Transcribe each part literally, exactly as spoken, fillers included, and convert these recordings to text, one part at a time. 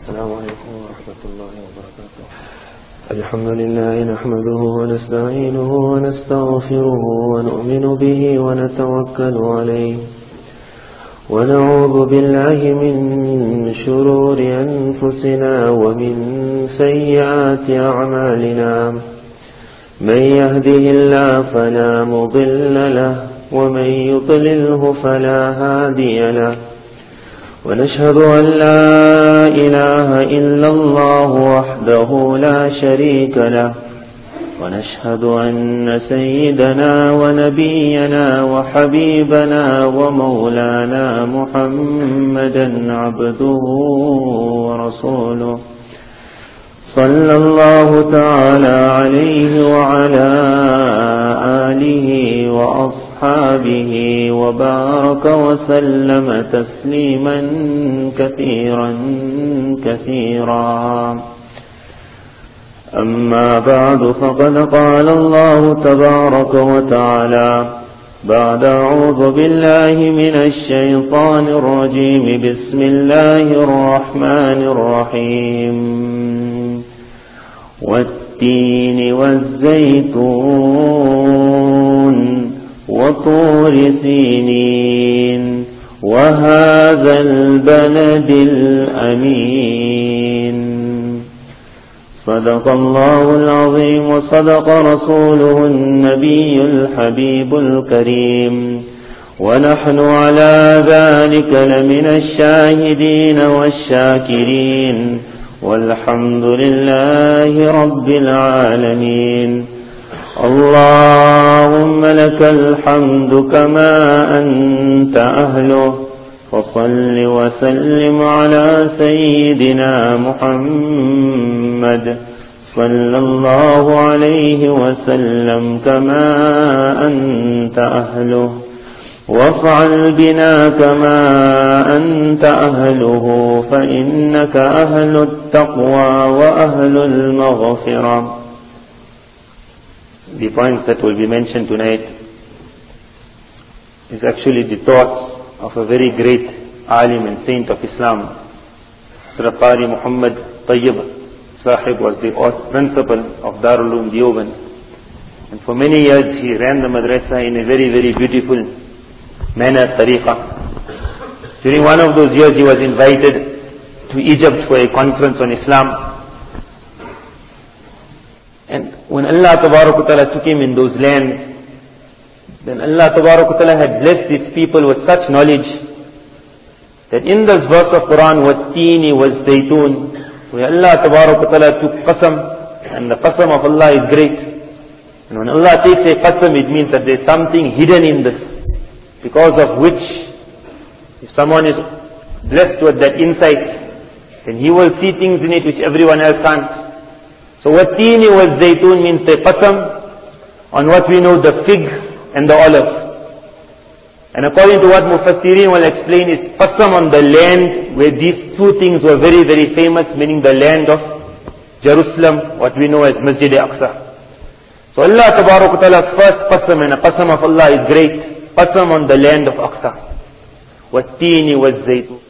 السلام عليكم ورحمة الله وبركاته. الحمد لله نحمده ونستعينه ونستغفره ونؤمن به ونتوكل عليه ونعوذ بالله من شرور أنفسنا ومن سيئات أعمالنا. من يهده الله فلا مضل له ومن يضلله فلا هادي له. ونشهد أن لا إله إلا الله وحده لا شريك له. ونشهد أن سيدنا ونبينا وحبيبنا ومولانا محمدا عبده ورسوله صلى الله تعالى عليه وعلى آله وأصحابه وبارك وسلم تسليما كثيرا كثيرا. أما بعد، فقد قال الله تبارك وتعالى بعد أعوذ بالله من الشيطان الرجيم بسم الله الرحمن الرحيم والتين والزيتون وطور سينين وهذا البلد الأمين. صدق الله العظيم وصدق رسوله النبي الحبيب الكريم، ونحن على ذلك لمن الشاهدين والشاكرين، والحمد لله رب العالمين. اللهم لك الحمد كما أنت أهله، فصل وسلم على سيدنا محمد صلى الله عليه وسلم كما أنت أهله، وافعل بنا كما أنت أهله، فإنك أهل التقوى وأهل المغفرة. The points that will be mentioned tonight is actually the thoughts of a very great alim and saint of Islam. Hazrat Qari Muhammad Tayyib Sahib was the principal of Darul Uloom Deoband, and for many years he ran the madrasa in a very very beautiful manner, tariqa. During one of those years he was invited to Egypt for a conference on Islam, and when Allah Tabaraka Ta'ala took him in those lands, then Allah Tabaraka Ta'ala had blessed these people with such knowledge that in this verse of Quran, وَالتِّينِ وَالزَّيْتُونِ, where Allah Tabaraka Ta'ala took qasam, and the qasam of Allah is great. And when Allah takes a qasam, it means that there is something hidden in this, because of which, if someone is blessed with that insight, then he will see things in it which everyone else can't. So وَالتِّينِ وَالزَّيْتُونِ means the qasam on what we know, the fig and the olive. And according to what Mufassirin will explain, is qasam on the land where these two things were very very famous, meaning the land of Jerusalem, what we know as Masjid Aqsa. So Allah Tabaraka Ta'ala's first qasam, and a qasam of Allah is great, qasam on the land of Aqsa. وَالتِّينِ وَالزَّيْتُونِ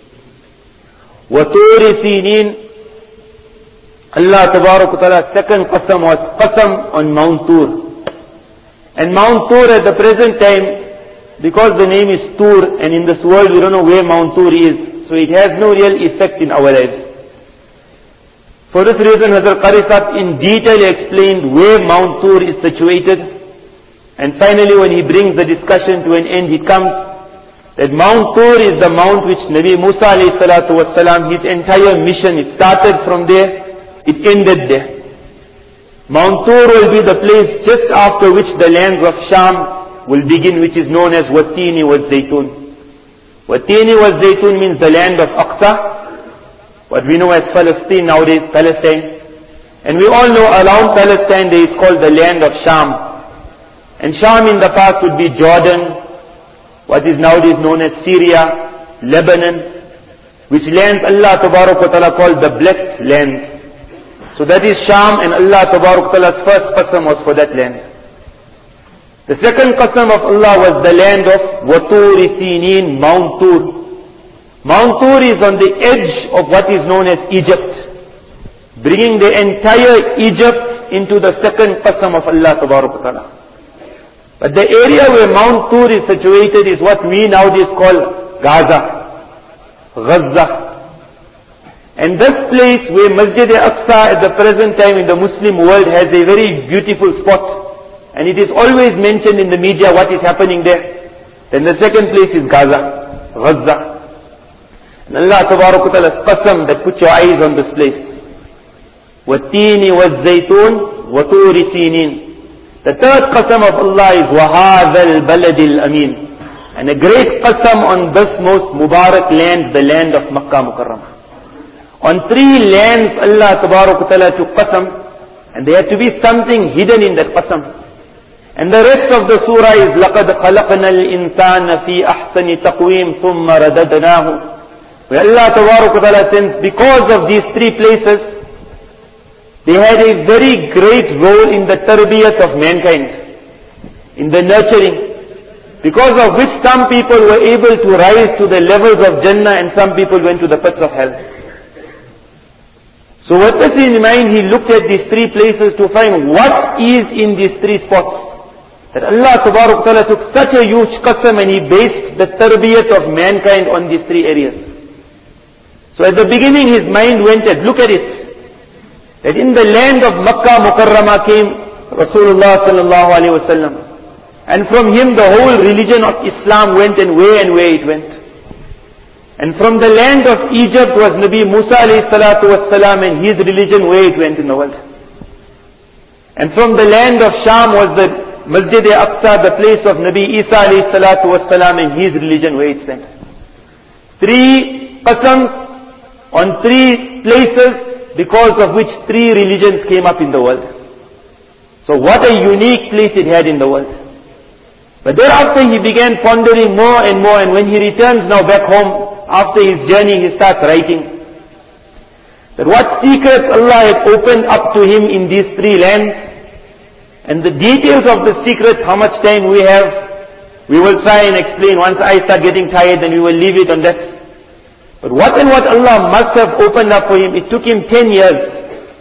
وَطُورِ سِينِينَ. Allah Tabaraka Ta'ala's second qasam was qasam on Mount Tur. And Mount Tur at the present time, because the name is Tur, and in this world we don't know where Mount Tur is, so it has no real effect in our lives. For this reason, Hazrat Qari Sahib in detail explained where Mount Tur is situated. And finally, when he brings the discussion to an end, he comes that Mount Tur is the mount which Nabi Musa alayhi salatu wasalam, his entire mission, it started from there, it ended there. Mount Tur will be the place just after which the lands of Sham will begin, which is known as Wattini was Zaytun. Wattini was Zaytun means the land of Aqsa, what we know as Palestine nowadays, Palestine. And we all know around Palestine there is called the land of Sham. And Sham in the past would be Jordan, what is nowadays known as Syria, Lebanon, which lands Allah Tabaraka Ta'ala called the blessed lands. So that is Sham, and Allah Tabaraka Ta'ala's first qasam was for that land. The second qasam of Allah was the land of Waturi Sinin, Mount Tur. Mount Tur is on the edge of what is known as Egypt, bringing the entire Egypt into the second qasam of Allah Ta'ala. But the area where Mount Tur is situated is what we nowadays call Gaza, Gaza. And this place where Masjid al-Aqsa at the present time in the Muslim world has a very beautiful spot, and it is always mentioned in the media what is happening there. Then the second place is Gaza, Gaza. And Allah Ta'ala's qasam that put your eyes on this place. وَالتِّينِ وَالزَّيْتُونِ وَطُورِ سِينِينَ. The third qasam of Allah is وَهَذَا الْبَلَدِ الْأَمِينَ. And a great qasam on this most Mubarak land, the land of Makkah Mukarramah. On three lands Allah Ta'ala took qasam, and there had to be something hidden in that qasam. And the rest of the surah is لَقَدْ خَلَقْنَا الْإِنسَانَ فِي أَحْسَنِ تَقْوِيمٍ ثُمَّ رَدَدْنَاهُ. Where Allah Ta'ala sends, because of these three places, they had a very great role in the tarbiyat of mankind, in the nurturing, because of which some people were able to rise to the levels of Jannah and some people went to the pits of hell. So with this in mind, he looked at these three places to find what is in these three spots. That Allah Ta'ala took such a huge qasam and he based the tarbiyat of mankind on these three areas. So at the beginning his mind went at, look at it, that in the land of Makkah Mukarramah came Rasulullah sallallahu alaihi wasallam, and from him the whole religion of Islam went, and where and where it went. And from the land of Egypt was Nabi Musa alayhi salatu wassalam and his religion, where it went in the world. And from the land of Sham was the Masjid al-Aqsa, the place of Nabi Isa alayhi salatu wassalam and his religion, where it went. Three qasams on three places, because of which three religions came up in the world. So what a unique place it had in the world. But thereafter he began pondering more and more, and when he returns now back home, after his journey, he starts writing that what secrets Allah had opened up to him in these three lands, and the details of the secrets, how much time we have, we will try and explain. Once I start getting tired, then we will leave it on that. But what and what Allah must have opened up for him, it took him ten years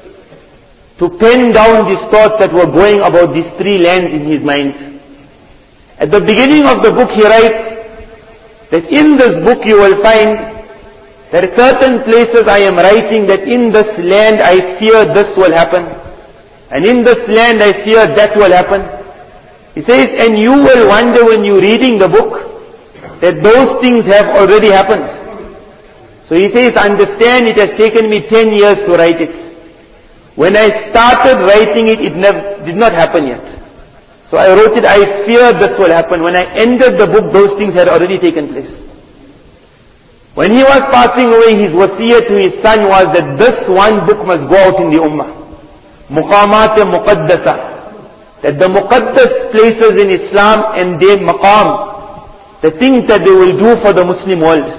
to pen down these thoughts that were going about these three lands in his mind. At the beginning of the book he writes that in this book you will find that at certain places I am writing that in this land I fear this will happen, and in this land I fear that will happen. He says, and you will wonder when you're reading the book that those things have already happened. So he says, understand, it has taken me ten years to write it. When I started writing it, it never, did not happen yet. So I wrote it, I fear this will happen. When I ended the book, those things had already taken place. When he was passing away, his wasiyah to his son was that this one book must go out in the ummah. Muqamat muqaddasa. That the muqaddas places in Islam and their maqam, the things that they will do for the Muslim world.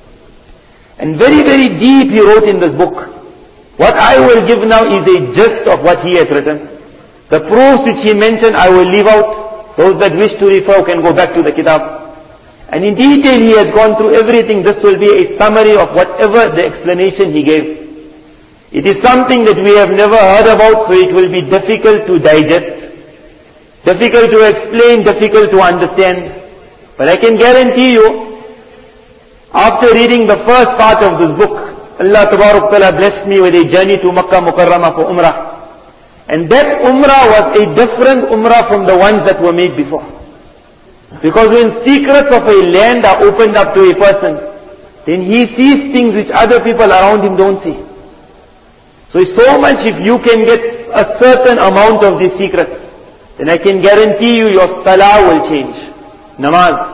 And very, very deep he wrote in this book. What I will give now is a gist of what he has written. The proofs which he mentioned I will leave out. Those that wish to refer can go back to the kitab. And in detail he has gone through everything. This will be a summary of whatever the explanation he gave. It is something that we have never heard about, so it will be difficult to digest, difficult to explain, difficult to understand. But I can guarantee you, after reading the first part of this book, Allah Ta'ala blessed me with a journey to Makkah Mukarramah for Umrah. And that Umrah was a different Umrah from the ones that were made before. Because when secrets of a land are opened up to a person, then he sees things which other people around him don't see. So so much if you can get a certain amount of these secrets, then I can guarantee you your salah will change. Namaz.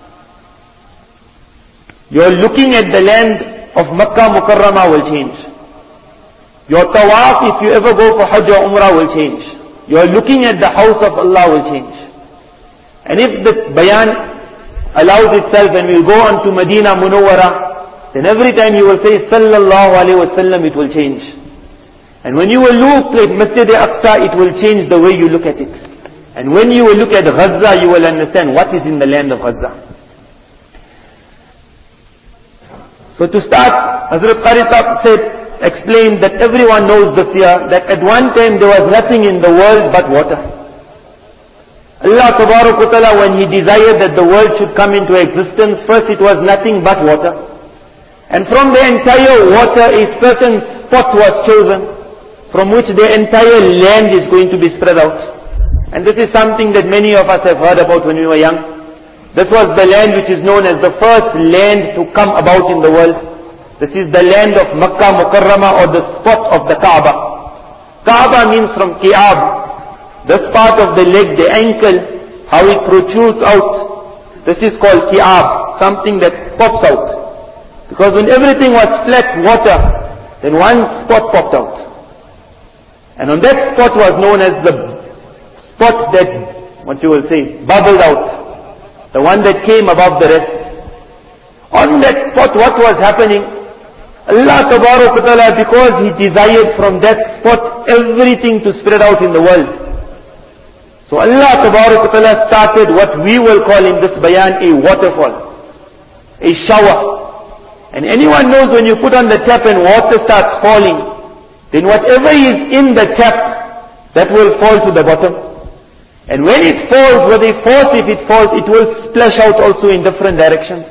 Your looking at the land of Makkah Mukarramah will change. Your tawaf, if you ever go for Hajj or Umrah, will change. Your looking at the house of Allah will change. And if the bayan allows itself and we'll go on to Medina Munawwara, then every time you will say Sallallahu Alaihi Wasallam, it will change. And when you will look at Masjid al-Aqsa, it will change the way you look at it. And when you will look at Gaza, you will understand what is in the land of Gaza. So to start, Hazrat Qari said, explained that everyone knows this here, that at one time there was nothing in the world but water. Allah Ta'ala, when He desired that the world should come into existence, first it was nothing but water. And from the entire water a certain spot was chosen, from which the entire land is going to be spread out. And this is something that many of us have heard about when we were young. This was the land which is known as the first land to come about in the world. This is the land of Makkah Mukarramah, or the spot of the Kaaba. Kaaba means from Ki'ab. This part of the leg, the ankle, how it protrudes out. This is called Ki'ab, something that pops out. Because when everything was flat water, then one spot popped out. And on that spot was known as the spot that, what you will say, bubbled out. The one that came above the rest. On that spot, what was happening? Allah Ta'ala, because He desired from that spot everything to spread out in the world. So Allah Ta'ala started what we will call in this bayan a waterfall, a shower. And anyone knows when you put on the tap and water starts falling, then whatever is in the tap, that will fall to the bottom. And when it falls, with a force, if it falls, it will splash out also in different directions.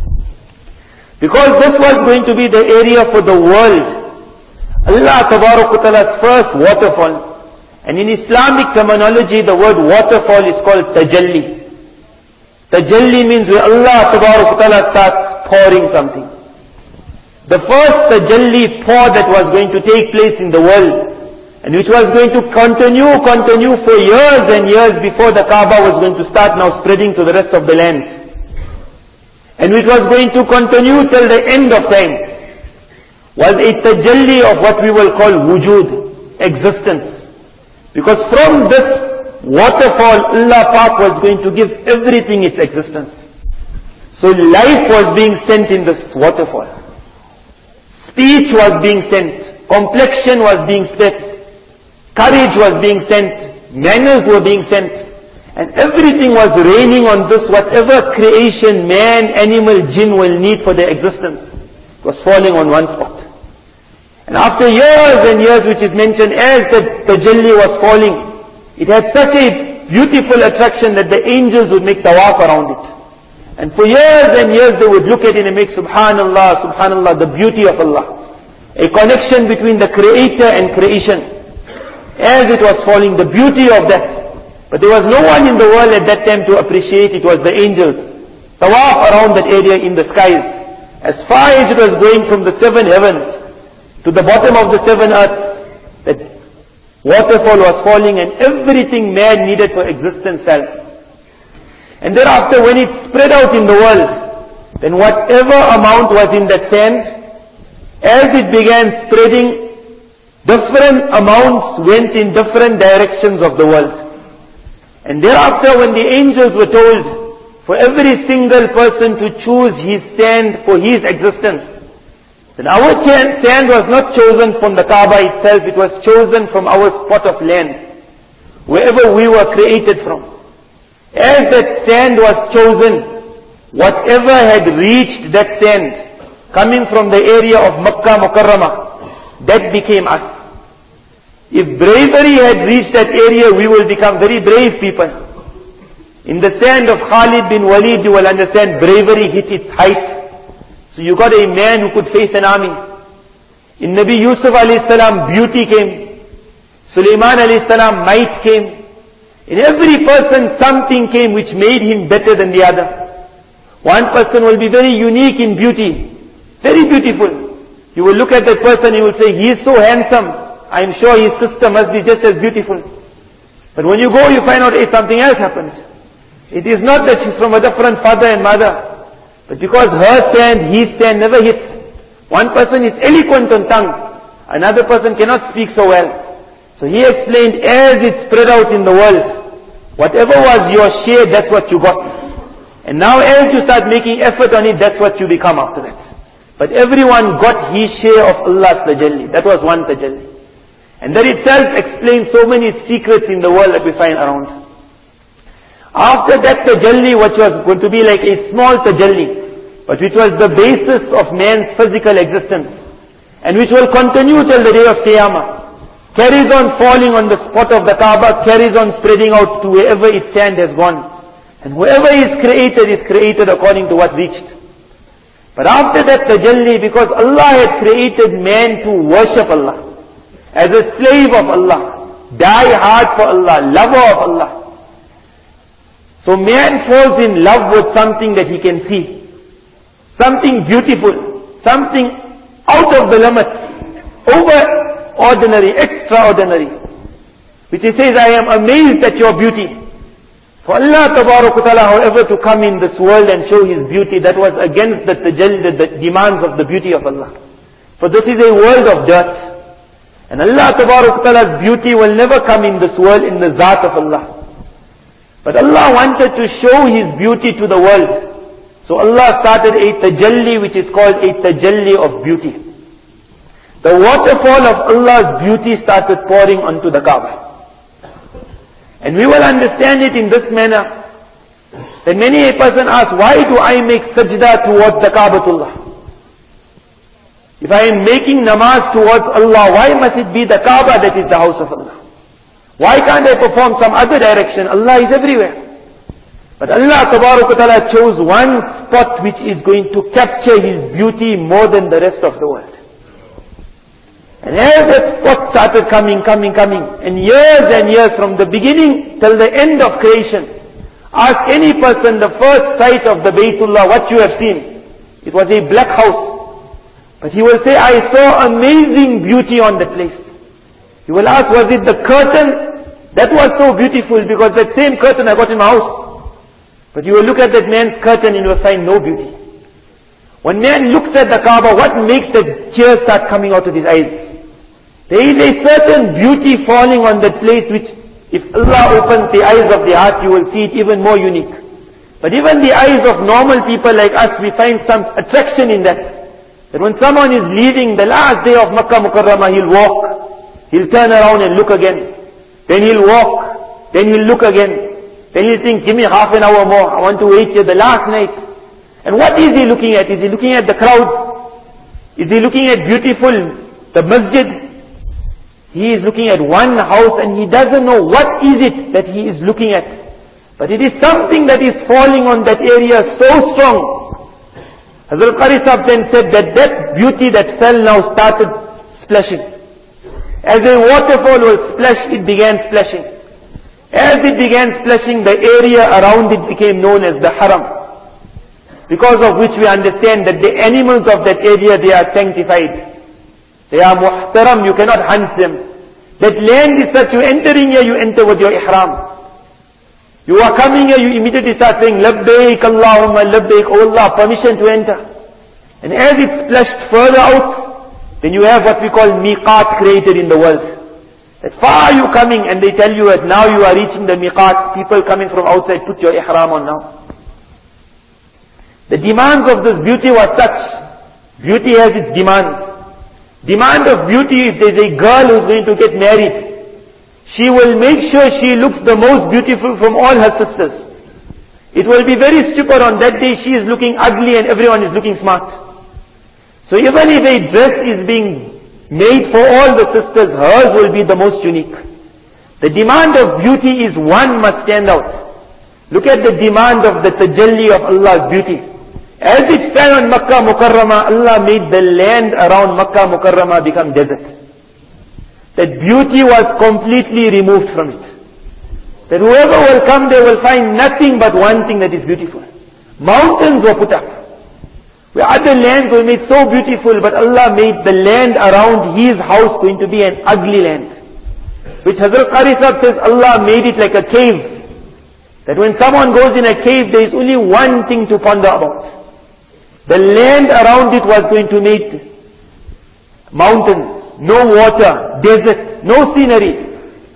Because this was going to be the area for the world. Allah Ta'ala's first waterfall. And in Islamic terminology, the word waterfall is called tajalli. Tajalli means where Allah Ta'ala starts pouring something. The first tajalli pour that was going to take place in the world, and which was going to continue, continue for years and years before the Kaaba was going to start now spreading to the rest of the lands. And which was going to continue till the end of time, was a tajalli of what we will call wujud, existence. Because from this waterfall, Allah Pak was going to give everything its existence. So life was being sent in this waterfall. Speech was being sent. Complexion was being sent. Courage was being sent. Manners were being sent. And everything was raining on this, whatever creation, man, animal, jinn will need for their existence, was falling on one spot. And after years and years, which is mentioned, as the tajalli was falling, it had such a beautiful attraction that the angels would make tawaf around it. And for years and years they would look at it and make subhanallah, subhanallah, the beauty of Allah. A connection between the creator and creation. As it was falling, the beauty of that. But there was no one in the world at that time to appreciate it. Was the angels. Tawaf around that area in the skies. As far as it was going from the seven heavens to the bottom of the seven earths, that waterfall was falling and everything man needed for existence fell. And thereafter when it spread out in the world, then whatever amount was in that sand, as it began spreading, different amounts went in different directions of the world. And thereafter when the angels were told for every single person to choose his sand for his existence, then our sand was not chosen from the Kaaba itself, it was chosen from our spot of land, wherever we were created from. As that sand was chosen, whatever had reached that sand, coming from the area of Makkah Mukarramah, that became us. If bravery had reached that area, we will become very brave people. In the sand of Khalid bin Walid, you will understand bravery hit its height. So you got a man who could face an army. In Nabi Yusuf alayhi salam, beauty came. Sulaiman alayhi salam, might came. In every person, something came which made him better than the other. One person will be very unique in beauty, very beautiful. You will look at that person, you will say, he is so handsome. I am sure his sister must be just as beautiful. But when you go, you find out hey, something else happens. It is not that she's from a different father and mother, but because her sand, his sand never hits. One person is eloquent on tongue, another person cannot speak so well. So he explained, as it spread out in the world, whatever was your share, that's what you got. And now as you start making effort on it, that's what you become after that. But everyone got his share of Allah's tajalli. That was one tajalli. And that itself explains so many secrets in the world that we find around. After that tajalli, which was going to be like a small tajalli, but which was the basis of man's physical existence, and which will continue till the day of Qiyamah, carries on falling on the spot of the Kaaba, carries on spreading out to wherever its sand has gone. And whoever is created is created according to what reached. But after that tajalli, because Allah had created man to worship Allah, as a slave of Allah, die hard for Allah, lover of Allah. So man falls in love with something that he can see, something beautiful, something out of the limits, overordinary, extraordinary, which he says, I am amazed at your beauty. For Allah Ta'ala, however, to come in this world and show His beauty, that was against the tajalli, the demands of the beauty of Allah. For this is a world of dirt. And Allah Ta'ala's beauty will never come in this world in the zat of Allah. But Allah wanted to show His beauty to the world. So Allah started a tajalli which is called a tajalli of beauty. The waterfall of Allah's beauty started pouring onto the Kaaba. And we will understand it in this manner, that many a person asks, why do I make sajda towards the Kaabatullah? If I am making namaz towards Allah, why must it be the Kaaba that is the house of Allah? Why can't I perform some other direction? Allah is everywhere. But Allah Ta'ala chose one spot which is going to capture His beauty more than the rest of the world. And as that spot started coming, coming, coming, and years and years from the beginning till the end of creation, ask any person the first sight of the Baytullah, what you have seen. It was a black house. But he will say, I saw amazing beauty on that place. You will ask, was it the curtain? That was so beautiful because that same curtain I got in my house. But you will look at that man's curtain and you will find no beauty. When man looks at the Kaaba, what makes the tears start coming out of his eyes? There is a certain beauty falling on that place which, if Allah opens the eyes of the heart, you will see it even more unique. But even the eyes of normal people like us, we find some attraction in that. That when someone is leaving the last day of Makkah Mukarramah, he'll walk, he'll turn around and look again. Then he'll walk, then he'll look again. Then he'll think, give me half an hour more, I want to wait here the last night. And what is he looking at? Is he looking at the crowds? Is he looking at beautiful, the masjid? He is looking at one house and he doesn't know what is it that he is looking at. But it is something that is falling on that area so strong. Hazrat Qari Sahib then said that that beauty that fell now started splashing. As a waterfall will splash, it began splashing. As it began splashing, the area around it became known as the Haram. Because of which we understand that the animals of that area, they are sanctified. They are muhtaram, you cannot hunt them. That land is such, you entering here, you enter with your ihram. You are coming here, you immediately start saying, Labbaik Allahumma Labbaik, oh Allah, permission to enter. And as it splashed further out, then you have what we call miqat created in the world. That far you coming and they tell you that now you are reaching the miqat, people coming from outside, put your ihram on now. The demands of this beauty was such. Beauty has its demands. Demand of beauty, if there's a girl who's going to get married, she will make sure she looks the most beautiful from all her sisters. It will be very stupid on that day she is looking ugly and everyone is looking smart. So even if a dress is being made for all the sisters, hers will be the most unique. The demand of beauty is one must stand out. Look at the demand of the tajalli of Allah's beauty. As it fell on Makkah Mukarramah, Allah made the land around Makkah Mukarramah become desert. That beauty was completely removed from it. That whoever will come there will find nothing but one thing that is beautiful. Mountains were put up. Where other lands were made so beautiful, but Allah made the land around His house going to be an ugly land. Which Hazrat Qari Sahib says, Allah made it like a cave. That when someone goes in a cave, there is only one thing to ponder about. The land around it was going to make mountains, no water, desert, no scenery.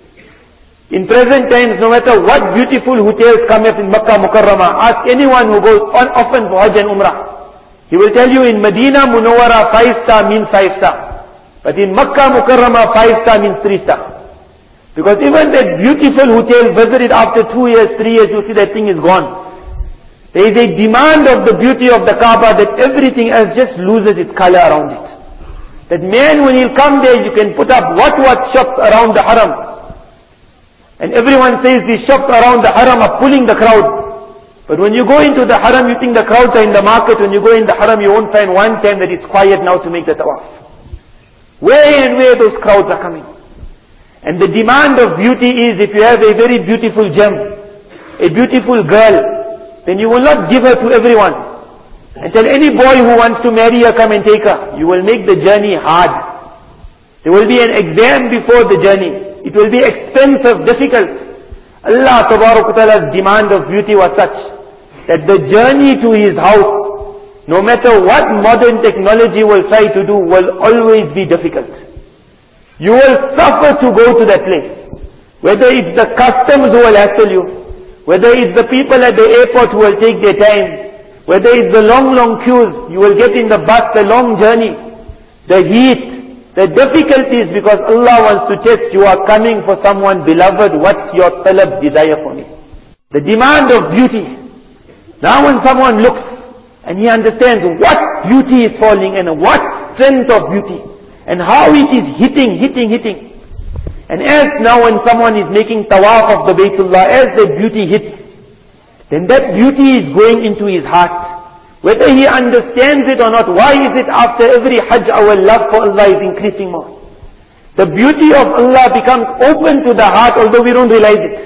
In present times, no matter what beautiful hotels come up in Makkah Mukarramah, ask anyone who goes on often for Hajj and Umrah. He will tell you in Medina Munawwara five star means five star. But in Makkah Mukarramah five star means three star. Because even that beautiful hotel visited after two years, three years, you see that thing is gone. There is a demand of the beauty of the Kaaba that everything else just loses its color around it. That man, when he'll come there, you can put up what what shops around the Haram. And everyone says these shops around the Haram are pulling the crowd. But when you go into the Haram, you think the crowds are in the market. When you go in the Haram, you won't find one time that it's quiet now to make the tawaf. Where and where those crowds are coming. And the demand of beauty is, if you have a very beautiful gem, a beautiful girl, then you will not give her to everyone. And tell any boy who wants to marry her, come and take her. You will make the journey hard. There will be an exam before the journey. It will be expensive, difficult. Allah Ta'ala's demand of beauty was such that the journey to His house, no matter what modern technology will try to do, will always be difficult. You will suffer to go to that place. Whether it's the customs who will hassle you, whether it's the people at the airport who will take their time, whether it's the long, long queues, you will get in the bus, the long journey, the heat, the difficulties, because Allah wants to test you are coming for someone beloved, what's your talab, desire for me? The demand of beauty. Now when someone looks and he understands what beauty is falling and what strength of beauty and how it is hitting, hitting, hitting. And as now when someone is making tawaf of the Baytullah, as the beauty hits, then that beauty is going into his heart. Whether he understands it or not, why is it after every Hajj our love for Allah is increasing more? The beauty of Allah becomes open to the heart, although we don't realize it.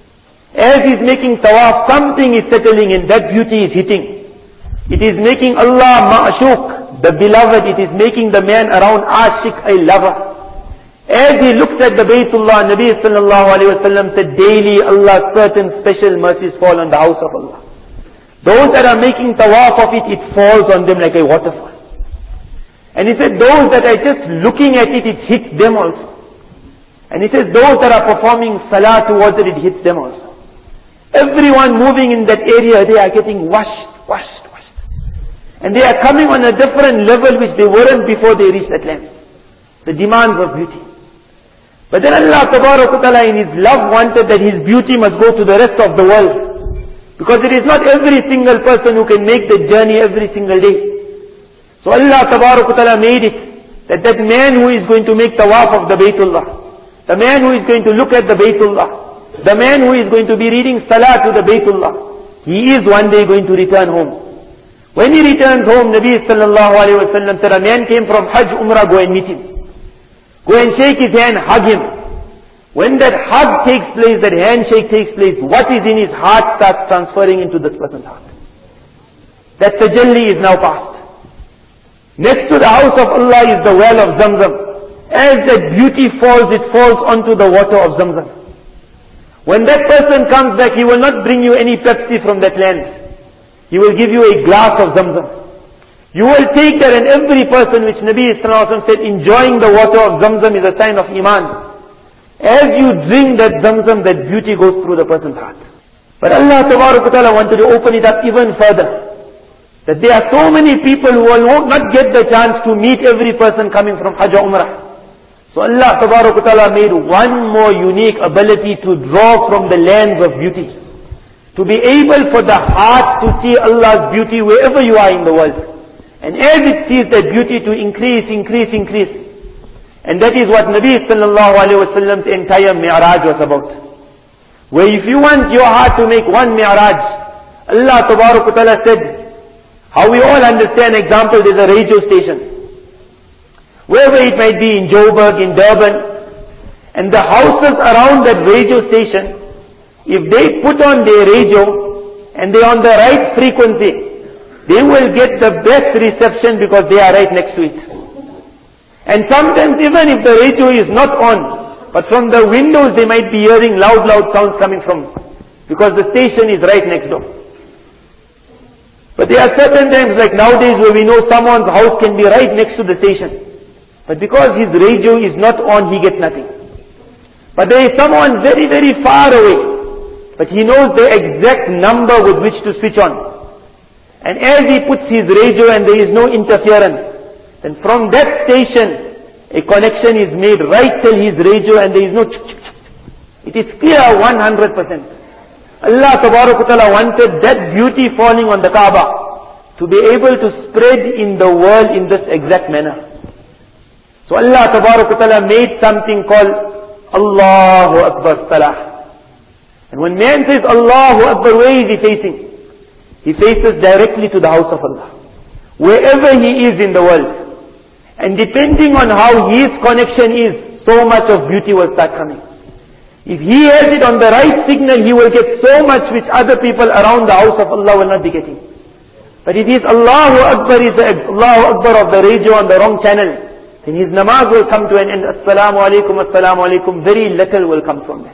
As he's making tawaf, something is settling in, that beauty is hitting. It is making Allah ma'ashuq, the beloved, it is making the man around ashik, a lover. As he looks at the Baytullah, Nabi sallallahu alayhi wa sallam said, daily Allah certain special mercies fall on the house of Allah. Those that are making tawaf of it, it falls on them like a waterfall. And he said, those that are just looking at it, it hits them also. And he says, those that are performing salah towards it, it hits them also. Everyone moving in that area, they are getting washed, washed, washed. And they are coming on a different level which they weren't before they reached that land. The demands of beauty. But then Allah Ta'ala in His love wanted that His beauty must go to the rest of the world. Because it is not every single person who can make the journey every single day. So Allah Ta'ala made it that that man who is going to make tawaf of the Baytullah, the man who is going to look at the Baytullah, the man who is going to be reading salah to the Baytullah, he is one day going to return home. When he returns home, Nabi sallallahu alayhi wa sallam said, a man came from Hajj Umrah, go and meet him. Go and shake his hand, hug him. When that hug takes place, that handshake takes place, what is in his heart starts transferring into this person's heart. That tajalli is now past. Next to the house of Allah is the well of Zamzam. As that beauty falls, it falls onto the water of Zamzam. When that person comes back, he will not bring you any Pepsi from that land. He will give you a glass of Zamzam. You will take that, and every person, which Nabi Sallallahu Alaihi Wasallam said, enjoying the water of Zamzam is a sign of Iman. As you drink that Zamzam, that beauty goes through the person's heart. But Allah Ta'ala wanted to open it up even further. That there are so many people who will not get the chance to meet every person coming from Hajj or Umrah. So Allah Ta'ala made one more unique ability to draw from the lands of beauty. To be able for the heart to see Allah's beauty wherever you are in the world. And as it sees that beauty to increase, increase, increase. And that is what Nabi sallallahu alayhi wa sallam's entire Mi'raj was about. Where if you want your heart to make one Mi'raj, Allah Ta'ala said, how we all understand, example, there's a radio station. Wherever it might be, in Joburg, in Durban, and the houses around that radio station, if they put on their radio, and they're on the right frequency, they will get the best reception because they are right next to it. And sometimes even if the radio is not on, but from the windows they might be hearing loud, loud sounds coming from, because the station is right next door. But there are certain times like nowadays where we know someone's house can be right next to the station. But because his radio is not on, he gets nothing. But there is someone very, very far away, but he knows the exact number with which to switch on. And as he puts his radio and there is no interference, then from that station, a connection is made right till his radio and there is no ch ch ch. It is clear one hundred percent. Allah Tabarak wa Ta'ala wanted that beauty falling on the Kaaba to be able to spread in the world in this exact manner. So Allah Tabarak wa Ta'ala made something called Allahu Akbar Salah. And when man says Allahu Akbar, where is he facing? He faces directly to the house of Allah, wherever he is in the world. And depending on how his connection is, so much of beauty will start coming. If he has it on the right signal, he will get so much which other people around the house of Allah will not be getting. But if his Allahu Akbar is the Allahu Akbar of the radio on the wrong channel, then his namaz will come to an end. Assalamu alaikum, assalamu alaikum. Very little will come from that.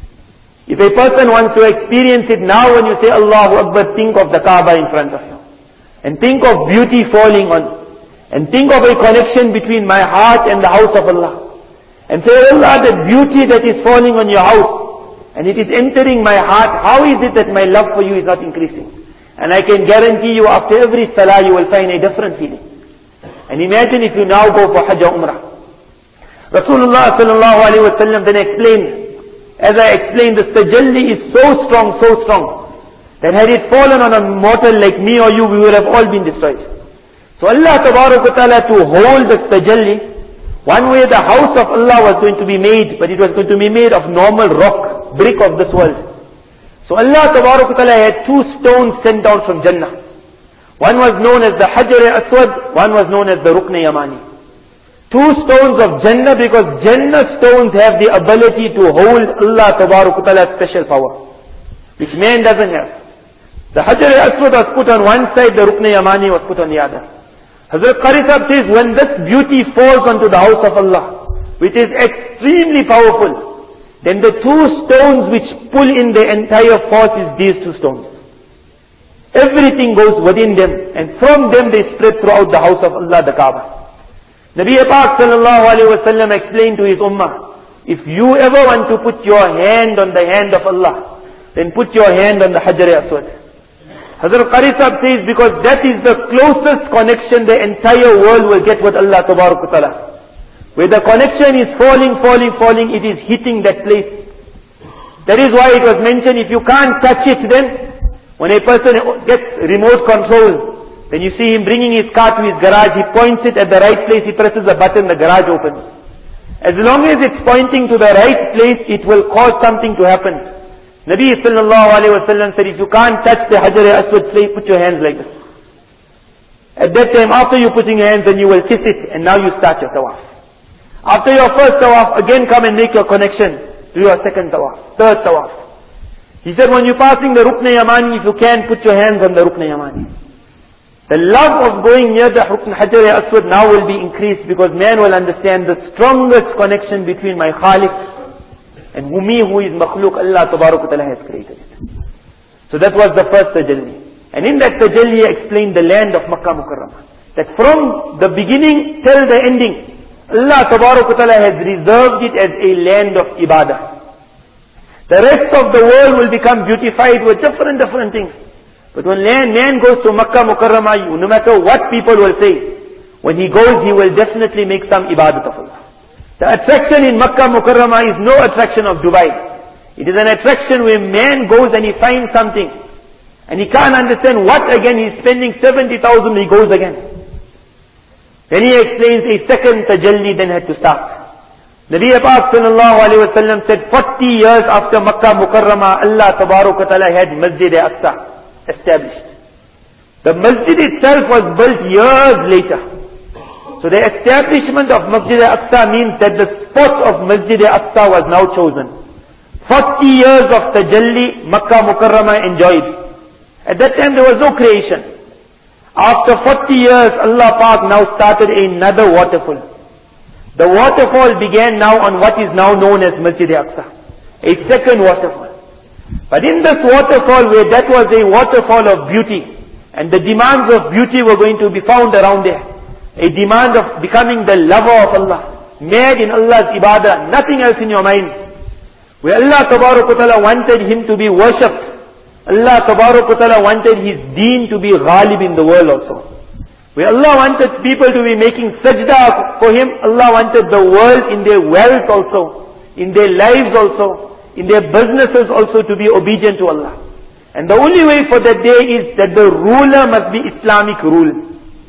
If a person wants to experience it now, when you say Allahu Akbar, think of the Kaaba in front of you. And think of beauty falling on. And think of a connection between my heart and the house of Allah. And say, Allah, the beauty that is falling on your house, and it is entering my heart, how is it that my love for you is not increasing? And I can guarantee you, after every salah, you will find a different feeling. And imagine if you now go for Hajj or Umrah. Rasulullah sallallahu alayhi wa sallam then explained, as I explained, the tajalli is so strong, so strong, that had it fallen on a mortal like me or you, we would have all been destroyed. So Allah Tabarak wa Ta'ala to hold the tajalli, one way the house of Allah was going to be made, but it was going to be made of normal rock, brick of this world. So Allah Tabarak wa Ta'ala had two stones sent down from Jannah. One was known as the Hajar Aswad, one was known as the Rukn Yamani. Two stones of Jannah, because Jannah stones have the ability to hold Allah Tabarak wa Ta'ala's special power, which man doesn't have. The Hajar Aswad was put on one side, the Rukn Yamani was put on the other. Hazrat Qari Sahib says, when this beauty falls onto the house of Allah, which is extremely powerful, then the two stones which pull in the entire force is these two stones. Everything goes within them, and from them they spread throughout the house of Allah, the Kaaba. Nabi Pak sallallahu alayhi wa sallam explained to his ummah, if you ever want to put your hand on the hand of Allah, then put your hand on the Hajar Aswad. Hazrat Qari Sahib says, because that is the closest connection the entire world will get with Allah Tabarak wa Ta'ala. Where the connection is falling, falling, falling, it is hitting that place. That is why it was mentioned, if you can't touch it, then when a person gets remote control, then you see him bringing his car to his garage, he points it at the right place, he presses a button, the garage opens. As long as it's pointing to the right place, it will cause something to happen. Nabi sallallahu alayhi wa sallam said, if you can't touch the Hajar Aswad, put your hands like this. At that time, after you putting your hands, then you will kiss it, and now you start your tawaf. After your first tawaf, again come and make your connection to your second tawaf, third tawaf. He said, when you're passing the Rukn Yamani, if you can, put your hands on the Rukn Yamani. The love of going near the Rukn Hajar Aswad now will be increased, because man will understand the strongest connection between my Khaliq and me who is makhluk, Allah Tabarak wa Ta'ala has created it. So that was the first tajalli. And in that tajalli he explained the land of Makkah Mukarramah. That from the beginning till the ending, Allah Tabarak wa Ta'ala has reserved it as a land of ibadah. The rest of the world will become beautified with different, different things. But when man goes to Makkah Mukarramah, no matter what people will say, when he goes, he will definitely make some ibadat of Allah. The attraction in Makkah Mukarramah is no attraction of Dubai. It is an attraction where man goes and he finds something, and he can't understand what again, he's spending seventy thousand, he goes again. Then he explains a second tajalli then had to start. Nabi Pak sallallahu alayhi wa sallam said, forty years after Makkah Mukarramah, Allah Tabarak wa Ta'ala had Masjid Aqsa established. The masjid itself was built years later. So the establishment of Masjid Aqsa means that the spot of Masjid Aqsa was now chosen. forty years of tajalli Makkah Mukarramah enjoyed. At that time there was no creation. After forty years, Allah Pak now started another waterfall. The waterfall began now on what is now known as Masjid Aqsa, a second waterfall. But in this waterfall, where that was a waterfall of beauty, and the demands of beauty were going to be found around there, a demand of becoming the lover of Allah, mad in Allah's ibadah, nothing else in your mind, where Allah Tabarak wa Ta'ala wanted him to be worshipped. Allah Tabarak wa Ta'ala wanted his deen to be ghalib in the world also. Where Allah wanted people to be making sajda for him, Allah wanted the world in their wealth also, in their lives also, in their businesses also to be obedient to Allah. And the only way for that day is that the ruler must be Islamic rule.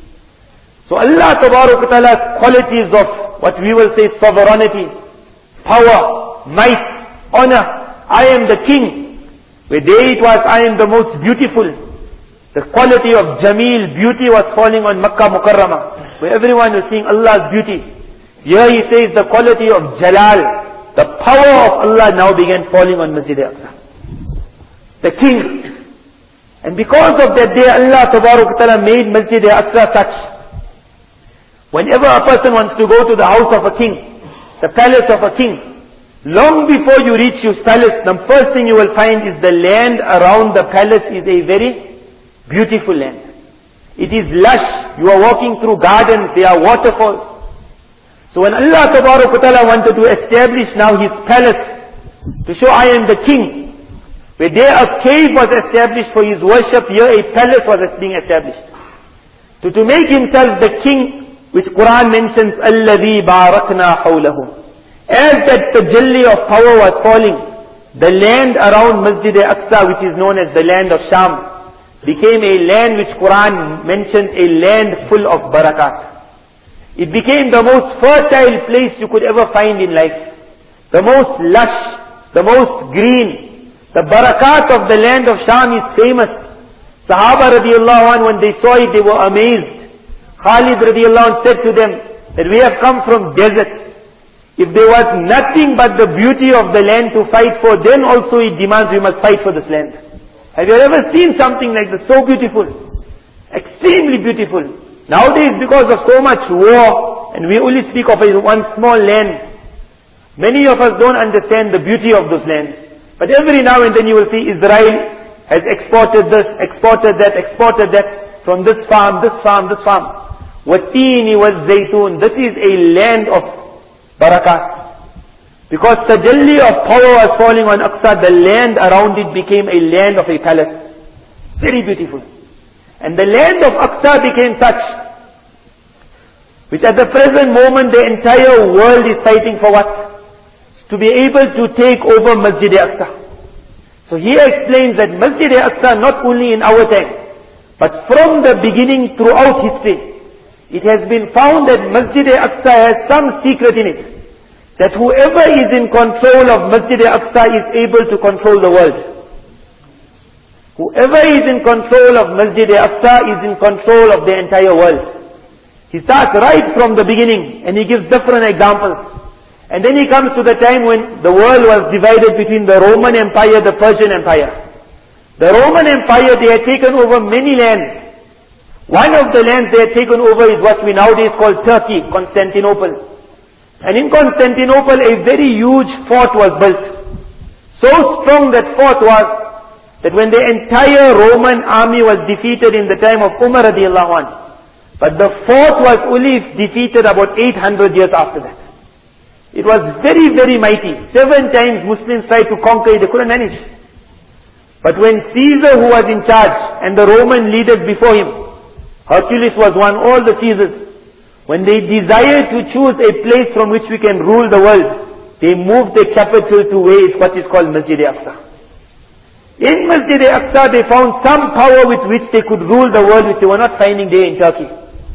So Allah Ta'ala's qualities of what we will say sovereignty, power, might, honor. I am the king. Where there it was, I am the most beautiful. The quality of Jameel, beauty was falling on Makkah Mukarramah, where everyone was seeing Allah's beauty. Here he says the quality of Jalal, the power of Allah now began falling on Masjid Aqsa. The king. And because of that day, Allah Ta'ala made Masjid Aqsa such. Whenever a person wants to go to the house of a king, the palace of a king, long before you reach his palace, the first thing you will find is the land around the palace is a very beautiful land. It is lush. You are walking through gardens, there are waterfalls. So when Allah Ta'ala wanted to establish now His palace, to show I am the king, where there a cave was established for His worship, here a palace was being established. So to make Himself the king, which Quran mentions, الَّذِي بَارَكْنَا حَوْلَهُ. As that tajalli of power was falling, the land around Masjid Aqsa, which is known as the land of Sham, became a land which Quran mentioned a land full of barakat. It became the most fertile place you could ever find in life. The most lush, the most green. The barakat of the land of Sham is famous. Sahaba radiallahu anhu, when they saw it, they were amazed. Khalid radiallahu anhu said to them that we have come from deserts. If there was nothing but the beauty of the land to fight for, then also it demands we must fight for this land. Have you ever seen something like this? So beautiful. Extremely beautiful. Nowadays, because of so much war, and we only speak of a one small land, many of us don't understand the beauty of those lands. But every now and then you will see Israel has exported this, exported that, exported that, from this farm, this farm, this farm. Watini was Zaytun. This is a land of barakat. Because tajalli of power was falling on Aqsa, the land around it became a land of a palace. Very beautiful. And the land of Aqsa became such, which at the present moment the entire world is fighting for what? To be able to take over Masjid Aqsa. So he explains that Masjid Aqsa, not only in our time, but from the beginning throughout history, it has been found that Masjid Aqsa has some secret in it. That whoever is in control of Masjid Aqsa is able to control the world. Whoever is in control of Masjid Aqsa is in control of the entire world. He starts right from the beginning and he gives different examples. And then he comes to the time when the world was divided between the Roman Empire, the Persian Empire. The Roman Empire, they had taken over many lands. One of the lands they had taken over is what we nowadays call Turkey, Constantinople. And in Constantinople, a very huge fort was built. So strong that fort was, that when the entire Roman army was defeated in the time of Umar radiallahu anhu, but the fort was only defeated about eight hundred years after that. It was very, very mighty. Seven times Muslims tried to conquer it, they couldn't manage. But when Caesar, who was in charge, and the Roman leaders before him, Hercules was one, all the Caesars, when they desired to choose a place from which we can rule the world, they moved the capital to where is what is called Masjid Aqsa. In Masjid Aqsa they found some power with which they could rule the world, which they were not finding there in Turkey.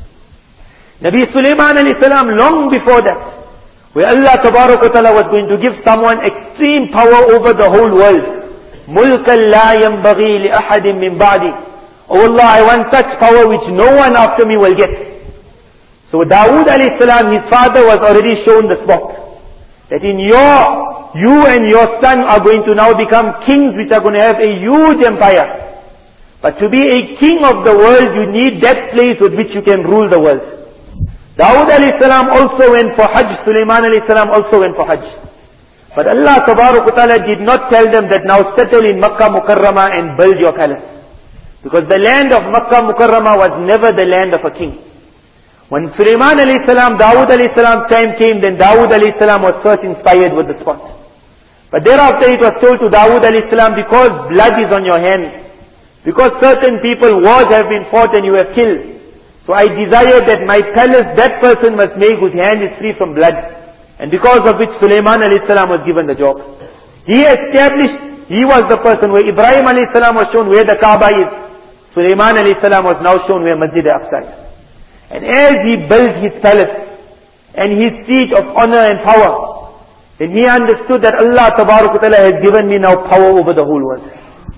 Nabi Sulaiman alayhi salam, long before that, where Allah Ta'ala was going to give someone extreme power over the whole world. مُلْكًا لَا يَنْبَغِي لِأَحَدٍ مِّن بَعْدِي. Oh Allah, I want such power which no one after me will get. So Dawood alayhi salam, his father was already shown the spot. That in your, you and your son are going to now become kings which are going to have a huge empire. But to be a king of the world, you need that place with which you can rule the world. Dawood alayhi salam also went for Hajj, Sulaiman alayhi salam also went for Hajj. But Allah Ta'ala did not tell them that now settle in Makkah Mukarramah and build your palace. Because the land of Makkah Mukarramah was never the land of a king. When Sulaiman alayhi salam, Dawood alayhi salam's time came, then Dawood alayhi salam was first inspired with the spot. But thereafter it was told to Dawood alayhi salam, because blood is on your hands, because certain people, wars have been fought and you have killed, so I desire that my palace, that person must make whose hand is free from blood. And because of which Sulaiman alayhi salam was given the job. He established, he was the person where Ibrahim alayhi salam was shown where the Kaaba is. Sulaiman alayhi salam was now shown where Masjid al-Aqsa is. And as he built his palace and his seat of honor and power, then he understood that Allah Tabarak wa Ta'ala has given me now power over the whole world.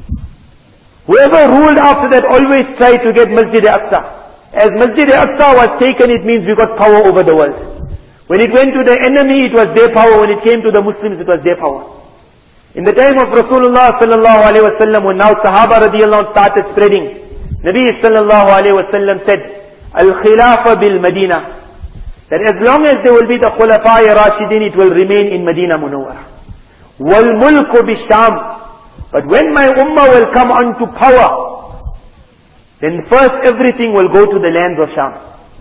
Whoever ruled after that always tried to get Masjid al-Aqsa. As Masjid al-Aqsa was taken, it means we got power over the world. When it went to the enemy, it was their power. When it came to the Muslims, it was their power. In the time of Rasulullah sallallahu alaihi wasallam, when now Sahaba radiallahu anhu started spreading, Nabi sallallahu alaihi wasallam said, Al-Khilafa bil-Madina, that as long as there will be the Khulafa Rashidin, it will remain in Medina Munawwara. Wal-Mulku bi-Sham, but when my ummah will come onto power, then first everything will go to the lands of Sham.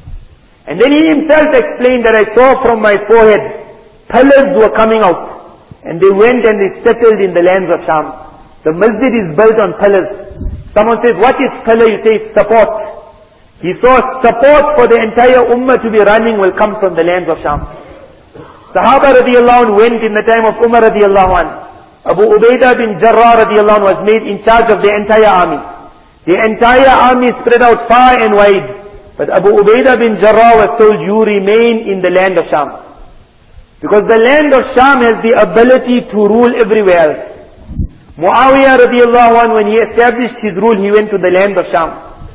And then he himself explained that I saw from my forehead, pillars were coming out. And they went and they settled in the lands of Sham. The masjid is built on pillars. Someone says, what is pillar? You say, support. He saw support for the entire ummah to be running will come from the lands of Sham. Sahaba radiallahu anhu went in the time of Umar radiallahu anhu. Abu Ubaidah bin Jarrah radiallahu anhu was made in charge of the entire army. The entire army spread out far and wide. But Abu Ubaidah bin Jarrah was told, you remain in the land of Sham. Because the land of Sham has the ability to rule everywhere else. Muawiyah radiallahu anhu, when he established his rule, he went to the land of Sham.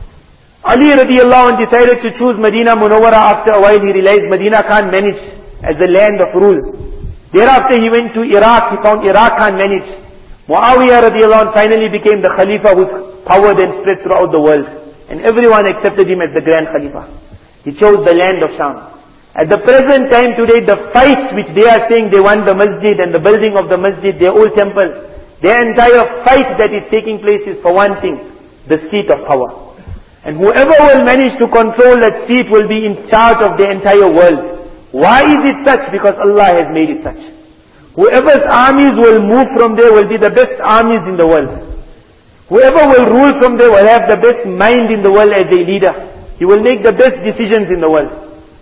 Ali radiallahu anhu decided to choose Medina Munawwara. After a while he realized Medina can't manage as the land of rule. Thereafter he went to Iraq, he found Iraq can't manage. Muawiyah radiallahu anhu finally became the Khalifa whose power then spread throughout the world. And everyone accepted him as the Grand Khalifa. He chose the land of Sham. At the present time today, the fight which they are saying they want the masjid and the building of the masjid, their old temple, their entire fight that is taking place is for one thing, the seat of power. And whoever will manage to control that seat will be in charge of the entire world. Why is it such? Because Allah has made it such. Whoever's armies will move from there will be the best armies in the world. Whoever will rule from there will have the best mind in the world as a leader. He will make the best decisions in the world.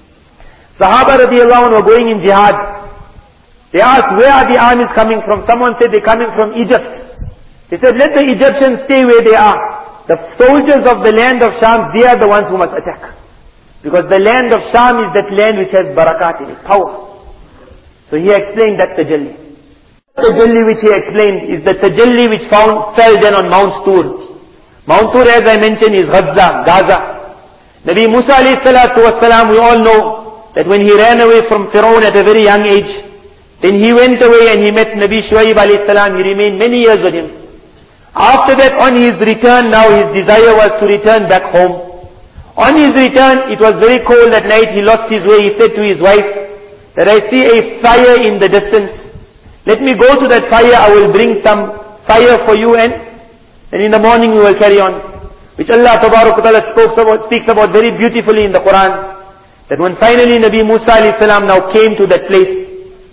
Sahaba radiallahu anhu were going in jihad. They asked, where are the armies coming from? Someone said they're coming from Egypt. They said, let the Egyptians stay where they are. The soldiers of the land of Sham, they are the ones who must attack. Because the land of Sham is that land which has barakat in it, power. So he explained that tajalli. The tajalli which he explained is the tajalli which found, fell then on Mount Tur. Mount Tur, as I mentioned, is Gaza, Gaza. Nabi Musa alayhi salatu wasalam, we all know that when he ran away from Fir'aun at a very young age, then he went away and he met Nabi Shuaib alayhi salam. He remained many years with him. After that, on his return, now his desire was to return back home. On his return, it was very cold at night. He lost his way. He said to his wife that I see a fire in the distance. Let me go to that fire. I will bring some fire for you, and then in the morning we will carry on. Which Allah Tabarak wa Ta'ala speaks about, speaks about very beautifully in the Quran. That when finally Nabi Musa alayhi salam now came to that place,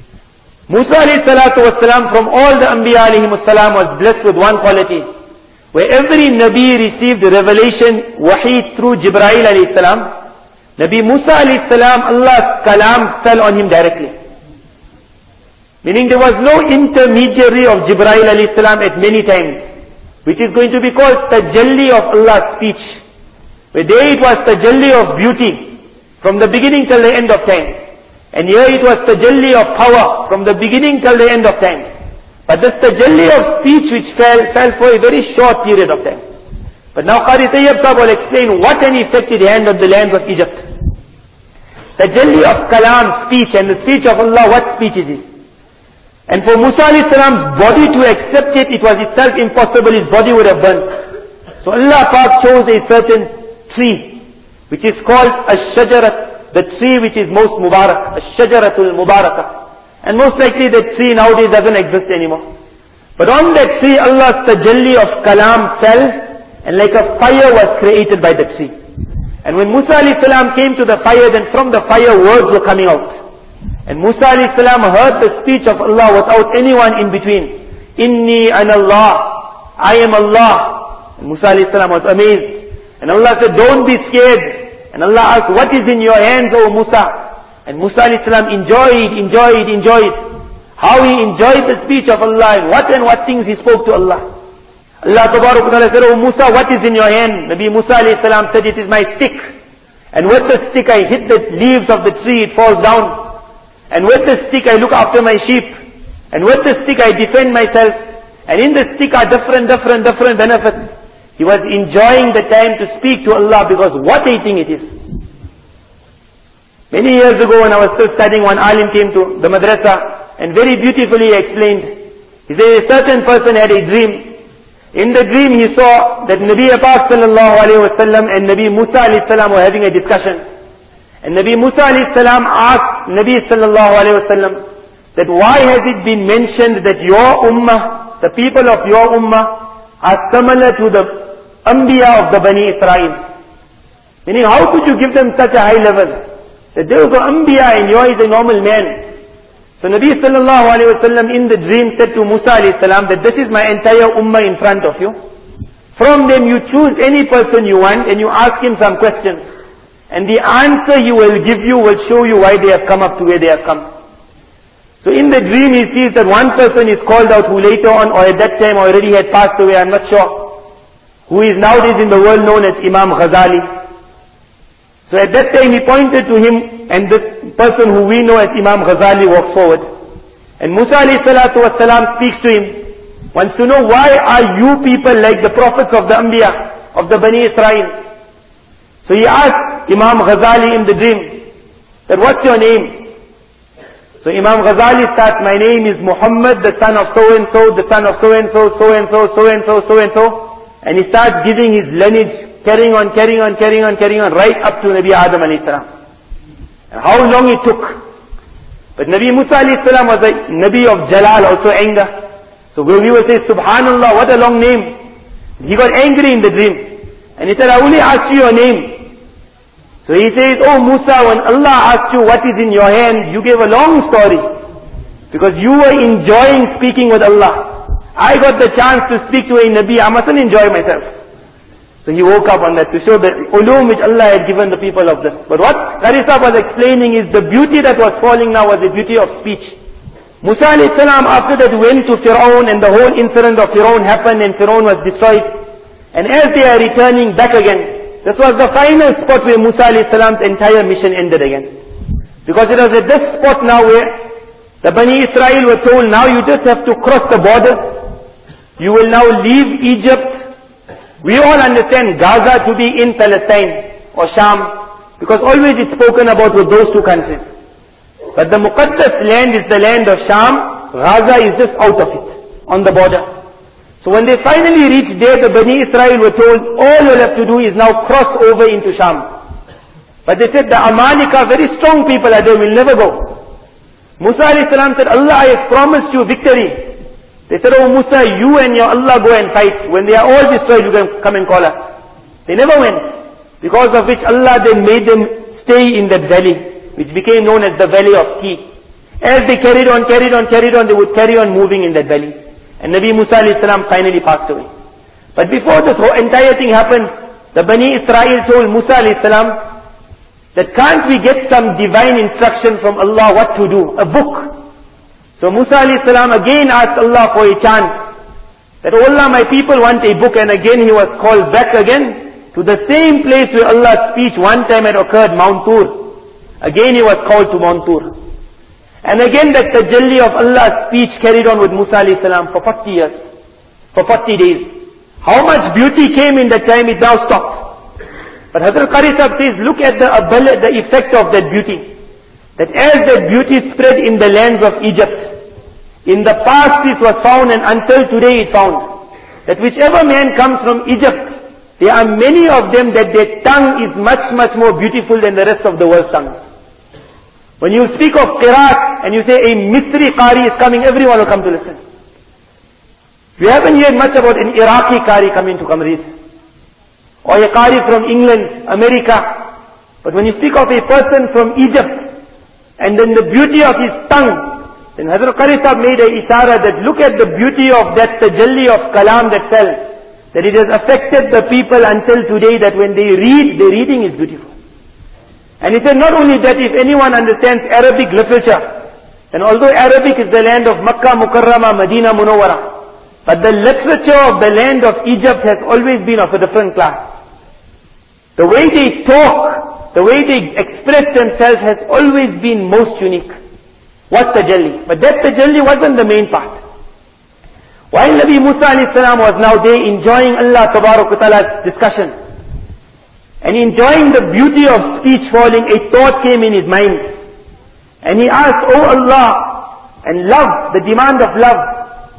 Musa alayhi salatu wasalam, from all the Anbiya alayhi salam, was blessed with one quality. Where every Nabi received revelation, wahi through Jibreel alayhi salam, Nabi Musa alayhi salam, Allah's kalam fell on him directly. Meaning there was no intermediary of Jibreel alayhi salam at many times, which is going to be called tajalli of Allah's speech. Where there it was tajalli of beauty, from the beginning till the end of time. And here it was tajalli of power, from the beginning till the end of time. But this tajalli of speech which fell, fell for a very short period of time. But now Qari Tayyib Sahib will explain what an effect it had on the lands of Egypt. Tajalli of kalam, speech, and the speech of Allah, what speech is it? And for Musa alayhi salam's body to accept it, it was itself impossible, his body would have burnt. So Allah Pak chose a certain tree, which is called Ash-Shajarat, the tree which is most Mubarak, Ash-Shajaratul Mubarakah. And most likely that tree nowadays doesn't exist anymore. But on that tree, Allah's tajalli of kalam fell, and like a fire was created by the tree. And when Musa alayhi salam came to the fire, then from the fire words were coming out. And Musa alayhi salam heard the speech of Allah without anyone in between. Inni an Allah, I am Allah. And Musa alayhi salam was amazed. And Allah said, don't be scared. And Allah asked, what is in your hands, O Musa? And Musa alayhi salam enjoyed, enjoyed, enjoyed. how he enjoyed the speech of Allah and what and what things he spoke to Allah. Allah Tabarak wa Ta'ala said, "Oh Musa, what is in your hand?" Nabi Musa alayhi salam said, "It is my stick. And with the stick I hit the leaves of the tree, it falls down. And with the stick I look after my sheep. And with the stick I defend myself. And in the stick are different, different, different benefits." He was enjoying the time to speak to Allah because what a thing it is. Many years ago when I was still studying, one alim came to the madrasa and very beautifully explained. He said a certain person had a dream. In the dream he saw that Nabi Pak sallallahu alayhi wa sallam and Nabi Musa alayhi salam were having a discussion. And Nabi Musa alayhi salam asked Nabi sallallahu alayhi wa sallam that why has it been mentioned that your ummah, the people of your ummah, are similar to the Anbiya of the Bani Israel? Meaning, how could you give them such a high level? That they were Anbiya and yours is a normal man. So Nabi sallallahu alayhi wa sallam in the dream said to Musa alayhi salam that this is my entire ummah in front of you. From them you choose any person you want and you ask him some questions. And the answer he will give you will show you why they have come up to where they have come. So in the dream he sees that one person is called out who later on or at that time already had passed away, I'm not sure, who is nowadays in the world known as Imam Ghazali. So at that time he pointed to him and this person who we know as Imam Ghazali walks forward. And Musa alayhi salatu wasalam speaks to him, wants to know why are you people like the prophets of the Anbiya, of the Bani Israel. So he asks Imam Ghazali in the dream that what's your name? So Imam Ghazali starts, my name is Muhammad, the son of so and so, the son of so and so, so and so, so and so, so and so. And he starts giving his lineage, carrying on, carrying on, carrying on, carrying on, right up to Nabi Adam alayhi salam. And how long it took. But Nabi Musa alayhi salam was a Nabi of Jalal, also anger. So when we will say, Subhanallah, what a long name. He got angry in the dream. And he said, I only asked you your name. So he says, oh Musa, when Allah asked you what is in your hand, you gave a long story. Because you were enjoying speaking with Allah. I got the chance to speak to a Nabi, I mustn't enjoy myself. So he woke up on that to show the ulum which Allah had given the people of this. But what Qari Sahib was explaining is the beauty that was falling now was the beauty of speech. Musa alayhi salam after that went to Fir'aun and the whole incident of Fir'aun happened and Fir'aun was destroyed. And as they are returning back again, this was the final spot where Musa alayhi salam's entire mission ended again. Because it was at this spot now where the Bani Israel were told, now you just have to cross the borders. You will now leave Egypt. We all understand Gaza to be in Palestine or Sham, because always it's spoken about with those two countries. But the Muqaddas land is the land of Sham, Gaza is just out of it, on the border. So when they finally reached there, the Bani Israel were told, all you'll have to do is now cross over into Sham. But they said, the Amalika, very strong people are there, will never go. Musa alayhi salam said, Allah, I have promised you victory. They said, oh Musa, you and your Allah go and fight. When they are all destroyed, you can come and call us. They never went. Because of which Allah then made them stay in that valley, which became known as the Valley of Tea. As they carried on, carried on, carried on, they would carry on moving in that valley. And Nabi Musa alayhi salam finally passed away. But before this whole entire thing happened, the Bani Israel told Musa alayhi salam that can't we get some divine instruction from Allah what to do, a book. So Musa alayhi salam again asked Allah for a chance. That, oh Allah, my people want a book, and again he was called back again to the same place where Allah's speech one time had occurred, Mount Tur. Again he was called to Mount Tur. And again that tajalli of Allah's speech carried on with Musa alayhi salam for forty years, for forty days. How much beauty came in that time, it now stopped. But Hazrat Qari Sahib says, look at the ability, the effect of that beauty. That as that beauty spread in the lands of Egypt, in the past this was found and until today it found, that whichever man comes from Egypt, there are many of them that their tongue is much, much more beautiful than the rest of the world's tongues. When you speak of Qiraat and you say a Misri Qari is coming, everyone will come to listen. We haven't heard much about an Iraqi Qari coming to come read. Or a Qari from England, America. But when you speak of a person from Egypt, and then the beauty of his tongue, then Hazrat Qari Sahib made a ishara that look at the beauty of that tajalli of kalam that fell. That it has affected the people until today that when they read, their reading is beautiful. And he said not only that, if anyone understands Arabic literature, And although Arabic is the land of Makkah, Mukarramah, Medina, Munawwara, but the literature of the land of Egypt has always been of a different class. The way they talk, the way they express themselves has always been most unique. What tajalli? But that tajalli wasn't the main part. While Nabi Musa alayhi salam was now there enjoying Allah Tabarak wa Ta'ala's discussion, and enjoying the beauty of speech falling, a thought came in his mind. And he asked, "Oh Allah," and love, the demand of love.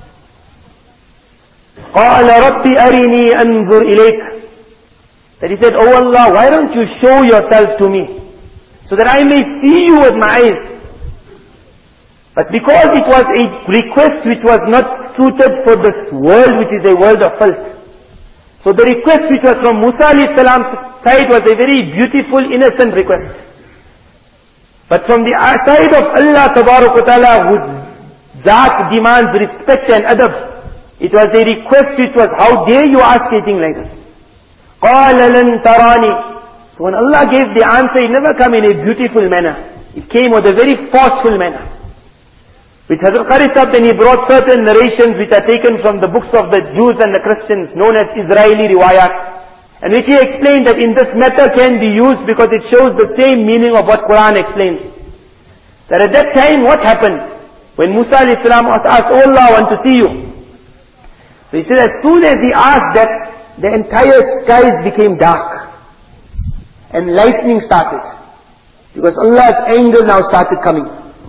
قَالَ رَبِّ أَرِنِي أَنظُرْ إِلَيْكَ. That he said, "Oh Allah, why don't you show yourself to me, so that I may see you with my eyes." But because it was a request which was not suited for this world, which is a world of filth, so the request which was from Musa alayhi salam's side was a very beautiful, innocent request. But from the side of Allah Tabarak wa Ta'ala, whose Zat demands respect and adab, it was a request which was, how dare you ask a thing like this? قَالَ لَن تَرَانِي. So when Allah gave the answer, it never came in a beautiful manner. It came with a very forceful manner. Which Hazrat Qari Sahib, then he brought certain narrations which are taken from the books of the Jews and the Christians, known as Israeli Riwayat. And which he explained that in this matter can be used because it shows the same meaning of what Quran explains. That at that time, what happened? When Musa alayhi salam was asked, "Oh Allah, I want to see you." So he said, as soon as he asked that, the entire skies became dark. And lightning started. Because Allah's anger now started coming.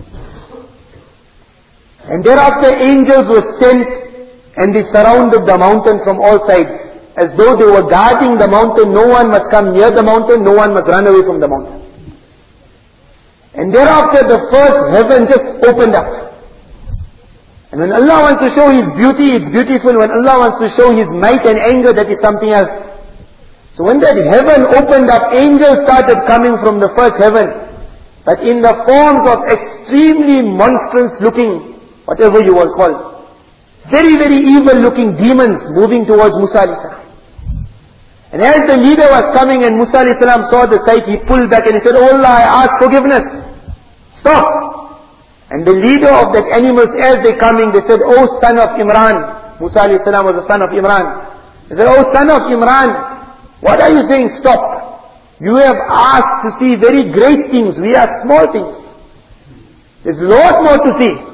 And thereafter angels were sent and they surrounded the mountain from all sides. As though they were guarding the mountain, no one must come near the mountain, no one must run away from the mountain. And thereafter the first heaven just opened up. And when Allah wants to show His beauty, it's beautiful. When Allah wants to show His might and anger, that is something else. So when that heaven opened up, angels started coming from the first heaven, but in the forms of extremely monstrous looking, whatever you will call, very, very evil looking demons moving towards Musa alayhi salam. And as the leader was coming and Musa alayhi salam saw the sight, he pulled back and he said, "Oh Allah, I ask forgiveness. Stop." And the leader of that animals, as they coming, they said, "Oh son of Imran." Musa alayhi salam was the son of Imran. They said, "Oh son of Imran, what are you saying? Stop. You have asked to see very great things. We are small things. There's a lot more to see."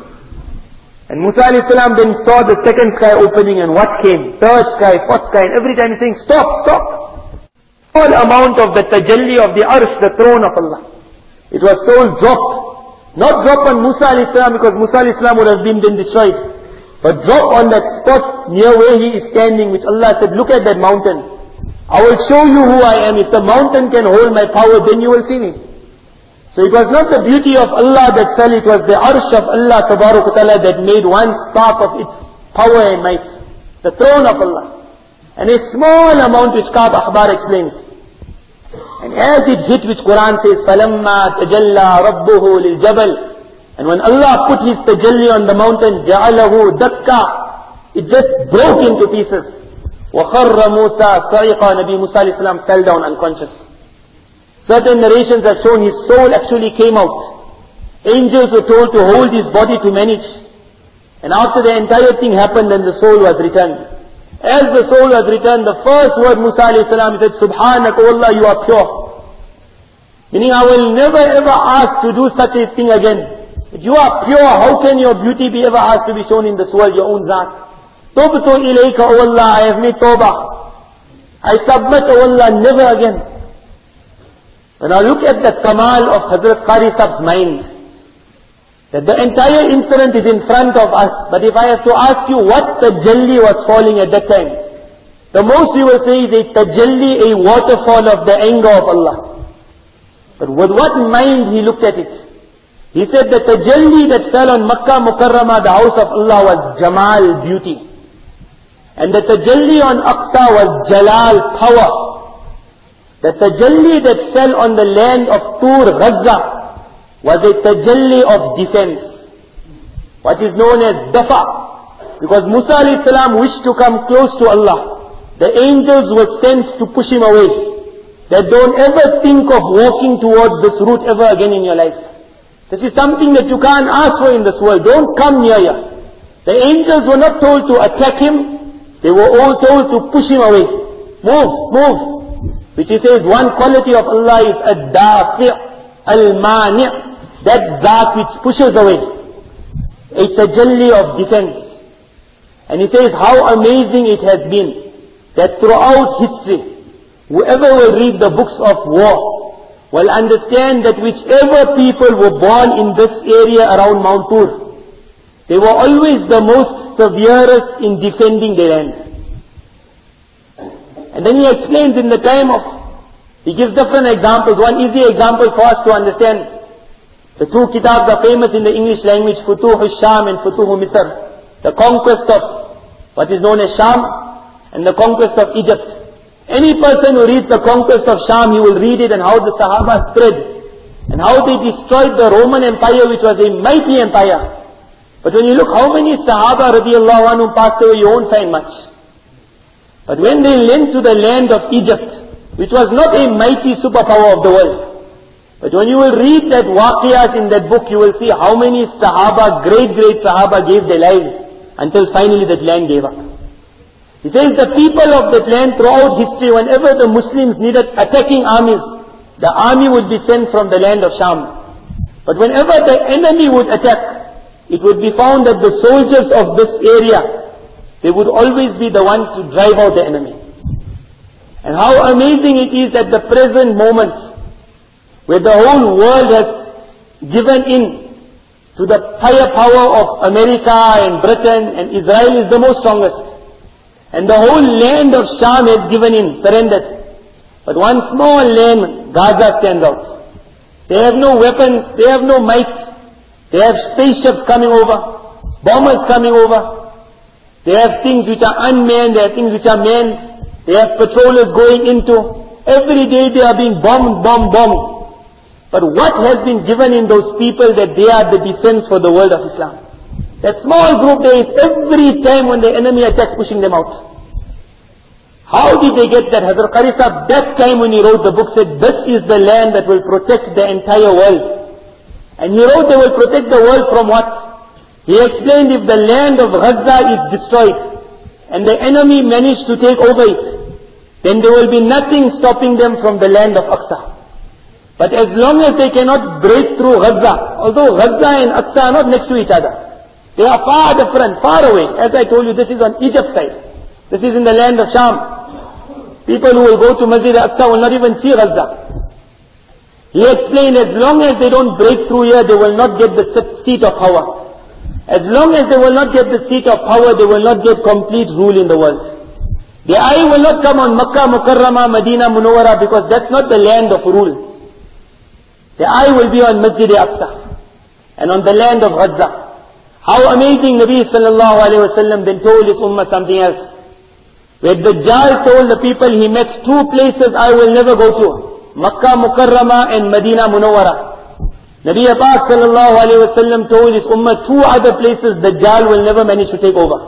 And Musa alayhi salam then saw the second sky opening, and what came? Third sky, fourth sky, and every time he's saying, "Stop, stop." All amount of the tajalli of the arsh, the throne of Allah. It was told drop. Not drop on Musa alayhi salam, because Musa alayhi salam would have been then destroyed. But drop on that spot near where he is standing, which Allah said, "Look at that mountain. I will show you who I am. If the mountain can hold my power, then you will see me." So it was not the beauty of Allah that fell, it was the arsh of Allah Tabarak wa Ta'ala that made one spark of its power and might. The throne of Allah. And a small amount which Ka'b Ahbar explains. And as it hit, which Quran says, فَلَمَّا تَجَلَّى رَبُّهُ لِلْجَبَلِ. And when Allah put His tajalli on the mountain, جَعَلَهُ دَكَّا. It just broke into pieces. وَخَرَّ مُوسَى صَعِقًا. Nabi Musa alayhi salam fell down unconscious. Certain narrations have shown his soul actually came out. Angels were told to hold his body to manage. And after the entire thing happened, then the soul was returned. As the soul was returned, the first word Musa alayhi salam said, "Subhanak, O Allah, you are pure." Meaning, I will never ever ask to do such a thing again. If you are pure, how can your beauty be ever asked to be shown in this world, your own Zat? Tawbatu ilayka, O Allah, I have made tawbah. I submit, O Allah, never again. When I look at the kamal of Hazrat Qari Sahib's mind, that the entire incident is in front of us, but if I have to ask you what tajalli was falling at that time, the most we will say is a tajalli, a waterfall of the anger of Allah. But with what mind he looked at it? He said the tajalli that fell on Makkah Mukarramah, the house of Allah, was Jamal, beauty. And the tajalli on Aqsa was Jalal, power. The tajalli that fell on the land of Tur, Gaza, was a tajalli of defense. What is known as dafa. Because Musa alayhi salam wished to come close to Allah. The angels were sent to push him away. That don't ever think of walking towards this route ever again in your life. This is something that you can't ask for in this world. Don't come near here. The angels were not told to attack him. They were all told to push him away. Move, move. Which he says one quality of Allah is ad-dafi' al-mani'. That zat which pushes away. A tajalli of defense. And he says how amazing it has been that throughout history, whoever will read the books of war will understand that whichever people were born in this area around Mount Tur, they were always the most severest in defending their land. And then he explains in the time of, he gives different examples. One easy example for us to understand. The two kitabs are famous in the English language, Futuh al-Sham and Futuh Misr. The conquest of what is known as Sham and the conquest of Egypt. Any person who reads the conquest of Sham, he will read it and how the Sahaba spread and how they destroyed the Roman Empire, which was a mighty empire. But when you look how many Sahaba radiallahu anhum passed away, you won't find much. But when they went to the land of Egypt, which was not a mighty superpower of the world, but when you will read that waqiyat in that book, you will see how many Sahaba, great, great Sahaba gave their lives until finally that land gave up. He says the people of that land throughout history, whenever the Muslims needed attacking armies, the army would be sent from the land of Sham. But whenever the enemy would attack, it would be found that the soldiers of this area, they would always be the ones to drive out the enemy. And how amazing it is at the present moment, where the whole world has given in to the firepower of America and Britain, and Israel is the most strongest. And the whole land of Sham has given in, surrendered. But one small land, Gaza, stands out. They have no weapons, they have no might. They have spaceships coming over, bombers coming over. They have things which are unmanned, they have things which are manned. They have patrollers going into. Every day they are being bombed, bombed, bombed. But what has been given in those people that they are the defense for the world of Islam? That small group there is every time when the enemy attacks, pushing them out. How did they get that? Hazrat Qari Sahib, that time when he wrote the book, said, this is the land that will protect the entire world. And he wrote they will protect the world from what? He explained if the land of Gaza is destroyed, and the enemy managed to take over it, then there will be nothing stopping them from the land of Aqsa. But as long as they cannot break through Gaza, although Gaza and Aqsa are not next to each other, they are far different, far away. As I told you, this is on Egypt side. This is in the land of Sham. People who will go to Masjid al-Aqsa will not even see Gaza. He explained, as long as they don't break through here, they will not get the seat of power. As long as they will not get the seat of power, they will not get complete rule in the world. The eye will not come on Makkah, Mukarramah, Medina, Munawwara, because that's not the land of rule. The eye will be on Masjid al-Aqsa and on the land of Gaza. How amazing Nabi sallallahu alayhi wa sallam then told his ummah something else. Where Dajjal told the people he met two places I will never go to. Makkah Mukarramah and Medina Munawwara. Nabi Pak sallallahu alayhi wa sallam told his ummah two other places Dajjal will never manage to take over.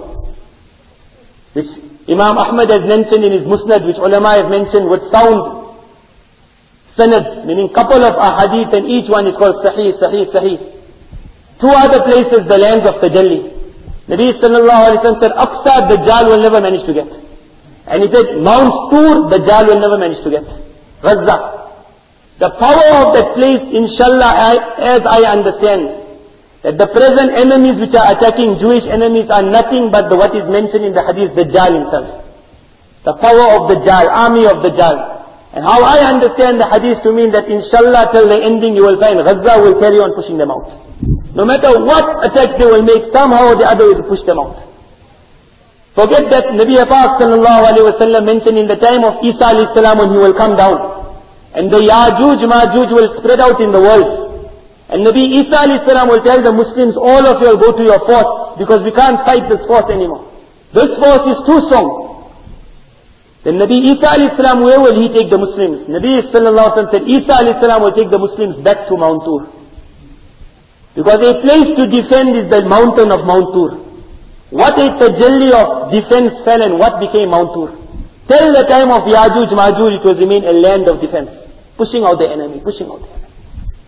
Which Imam Ahmad has mentioned in his Musnad, which ulama have mentioned with sound sanads, meaning couple of ahadith, and each one is called Sahih, Sahih, Sahih. Two other places, the lands of Tajalli. Nabi sallallahu alayhi wa sallam said, Aqsa, Dajjal will never manage to get. And he said, Mount Tur, Dajjal will never manage to get. Gaza. The power of that place, inshallah, I, as I understand, that the present enemies which are attacking Jewish enemies are nothing but the, what is mentioned in the hadith, Dajjal himself. The power of Dajjal, army of Dajjal. And how I understand the hadith to mean that inshallah till the ending you will find Gaza will carry on pushing them out. No matter what attacks they will make, somehow or the other will push them out. Forget that Nabi Pak sallallahu alayhi wa sallam mentioned in the time of Isa alayhi salam when he will come down. And the Yajuj, Majuj will spread out in the world. And Nabi Isa alayhi salam will tell the Muslims, all of you will go to your forts, because we can't fight this force anymore. This force is too strong. Then Nabi Isa alayhi salam, where will he take the Muslims? Nabi sallallahu alayhi wa sallam said, Isa alayhi salam will take the Muslims back to Mount Tur. Because a place to defend is the mountain of Mount Tur. What a tajalli of defense fell and what became Mount Tur. Till the time of Yajuj, Majuj, it will remain a land of defense. Pushing out the enemy, pushing out the enemy.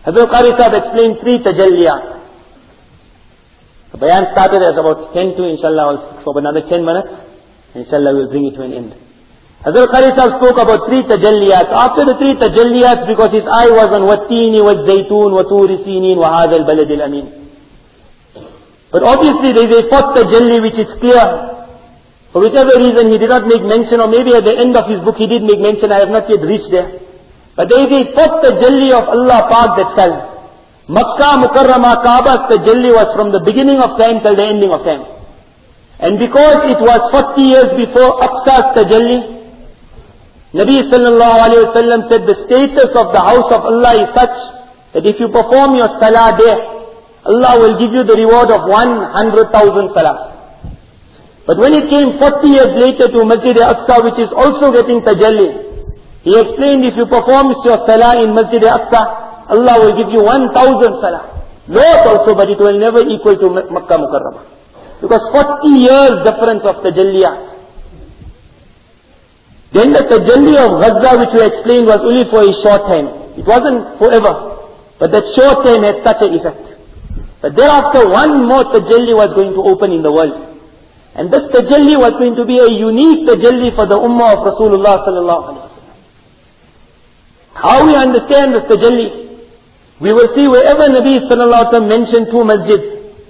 Hazrat Qari Sahib explained three tajalliyat. The bayan started at about ten to, inshallah, I'll speak for another ten minutes. Inshallah, we'll bring it to an end. Hazrat Qari Sahib spoke about three tajalliyat. After the three tajalliyat, because his eye was on wattini, wa zaytoon, wa turi sinin, wa hadha al-balad al-amin. But obviously there is a fourth tajalli which is clear. For whichever reason he did not make mention, or maybe at the end of his book he did make mention, I have not yet reached there. But there is a fourth tajalli of Allah Pak that fell. Makkah Mukarramah Kaaba's tajalli was from the beginning of time till the ending of time. And because it was forty years before Aqsa's tajalli, Nabi sallallahu alayhi wa sallam said the status of the house of Allah is such that if you perform your salah there, Allah will give you the reward of one hundred thousand salahs. But when it came forty years later to Masjid al-Aqsa, which is also getting tajalli, he explained if you perform your salah in Masjid al-Aqsa, Allah will give you one thousand salah. Lot also, but it will never equal to Makkah Mukarramah. Because forty years difference of tajalliyat. Then the tajalli of Gaza, which we explained, was only for a short time. It wasn't forever. But that short time had such an effect. But thereafter one more tajalli was going to open in the world. And this tajalli was going to be a unique tajalli for the ummah of Rasulullah sallallahu alaihi wasallam. How we understand this tajalli? We will see wherever Nabi sallallahu alaihi wasallam mentioned two masjids.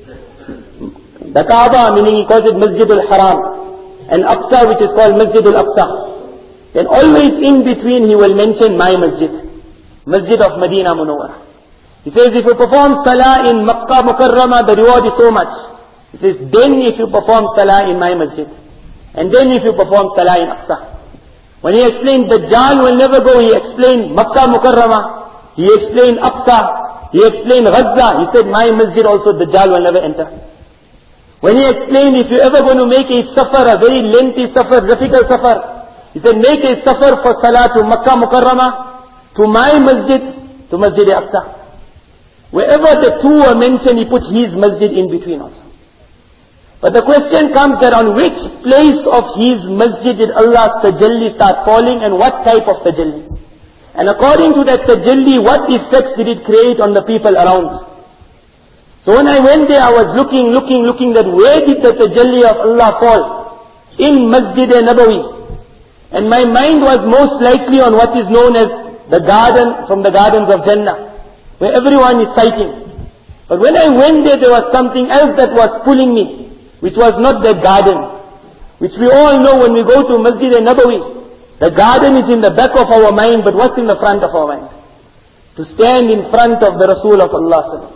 The Kaaba, meaning he calls it Masjid al-Haram, and Aqsa, which is called Masjid al-Aqsa. Then always in between he will mention my masjid, Masjid of Medina Munawwara. He says if you perform salah in Makkah Mukarramah, the reward is so much. He says then if you perform salah in my masjid, and then if you perform salah in Aqsa. When he explained Dajjal will never go, he explained Makkah Mukarramah, he explained Aqsa, he explained Gaza, he said my masjid also Dajjal will never enter. When he explained if you're ever going to make a safar, a very lengthy safar, difficult safar, he said make a safar for salah to Makkah Mukarramah, to my masjid, to Masjid Aqsa. Wherever the two are mentioned, he put his masjid in between also. But the question comes that on which place of his masjid did Allah's tajalli start falling, and what type of tajalli? And according to that tajalli, what effects did it create on the people around? So when I went there, I was looking, looking, looking that where did the tajalli of Allah fall? In Masjid Nabawi. And my mind was most likely on what is known as the garden from the gardens of Jannah, where everyone is citing. But when I went there, there was something else that was pulling me, which was not the garden, which we all know when we go to Masjid Nabawi. The garden is in the back of our mind, but what's in the front of our mind? To stand in front of the Rasul of Allah.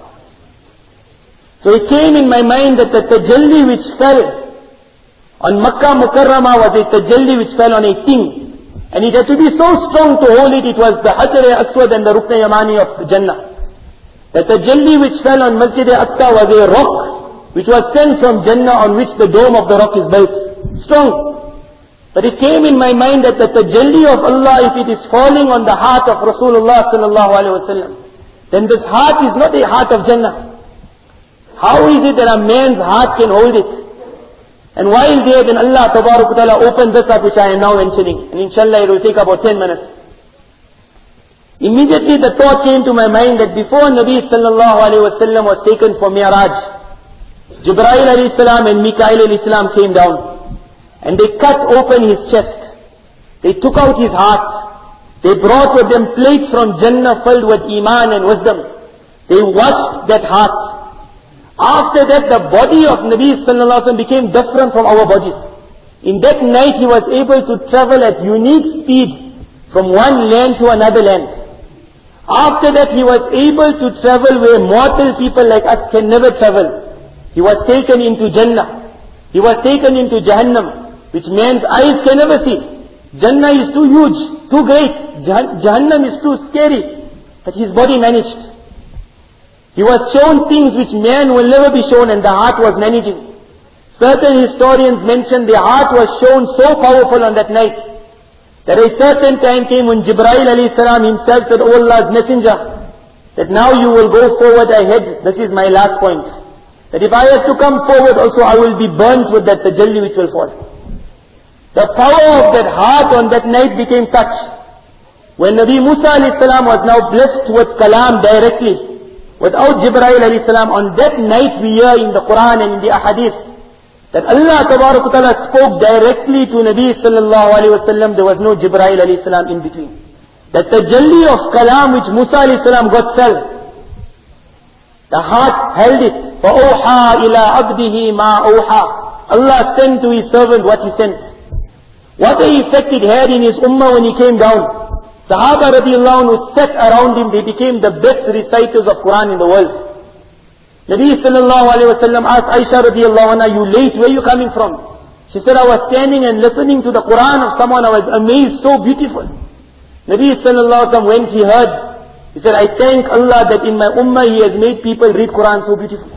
So it came in my mind that the tajalli which fell on Makkah Mukarramah was a tajalli which fell on a thing. And it had to be so strong to hold it, it was the Hajar-e-Aswad and the Rukn Yamani of Jannah. The tajalli which fell on Masjid Aqsa was a rock which was sent from Jannah, on which the dome of the rock is built. Strong. But it came in my mind that the tajalli of Allah, if it is falling on the heart of Rasulullah sallallahu alaihi wasallam, then this heart is not a heart of Jannah. How is it that a man's heart can hold it? And while there, then Allah Tabarak Ta'ala opened this up which I am now mentioning. And inshallah it will take about ten minutes. Immediately the thought came to my mind that before Nabi sallallahu alaihi wasallam was taken for Mi'raj, Jibreel alayhi salam and Mikail alayhi salam came down. And they cut open his chest. They took out his heart. They brought with them plates from Jannah filled with Iman and wisdom. They washed that heart. After that, the body of Nabi sallallahu alaihi wasallam became different from our bodies. In that night, he was able to travel at unique speed from one land to another land. After that, he was able to travel where mortal people like us can never travel. He was taken into Jannah. He was taken into Jahannam, which man's eyes can never see. Jannah is too huge, too great. Jah- Jahannam is too scary. But his body managed. He was shown things which man will never be shown, and the heart was managing. Certain historians mention the heart was shown so powerful on that night, that a certain time came when Jibreel alayhi salam himself said, O Allah's messenger, that now you will go forward ahead. This is my last point. That if I have to come forward also, I will be burnt with that tajalli which will fall. The power of that heart on that night became such. When Nabi Musa alayhi salam was now blessed with kalam directly, without Jibreel alayhi salam, on that night we hear in the Quran and in the ahadith, that Allah Tabarak Ta'ala spoke directly to Nabi sallallahu alayhi wa sallam, there was no Jibreel alayhi salam in between. That the tajalli of kalam which Musa alayhi salam got fell, the heart held it. فَأَوْحَى إِلَىٰ عَبْدِهِ مَا أَوْحَى. Allah sent to His servant what He sent. What a effect it had in His ummah when He came down. Sahaba radiallahu anhu sat around Him, they became the best reciters of Quran in the world. Nabi sallallahu alayhi wa sallam asked Aisha radiallahu anha, you late, where are you coming from? She said, I was standing and listening to the Quran of someone, I was amazed, so beautiful. Nabi sallallahu alayhi wa sallam, when he heard, he said, I thank Allah that in my ummah He has made people read Quran so beautifully.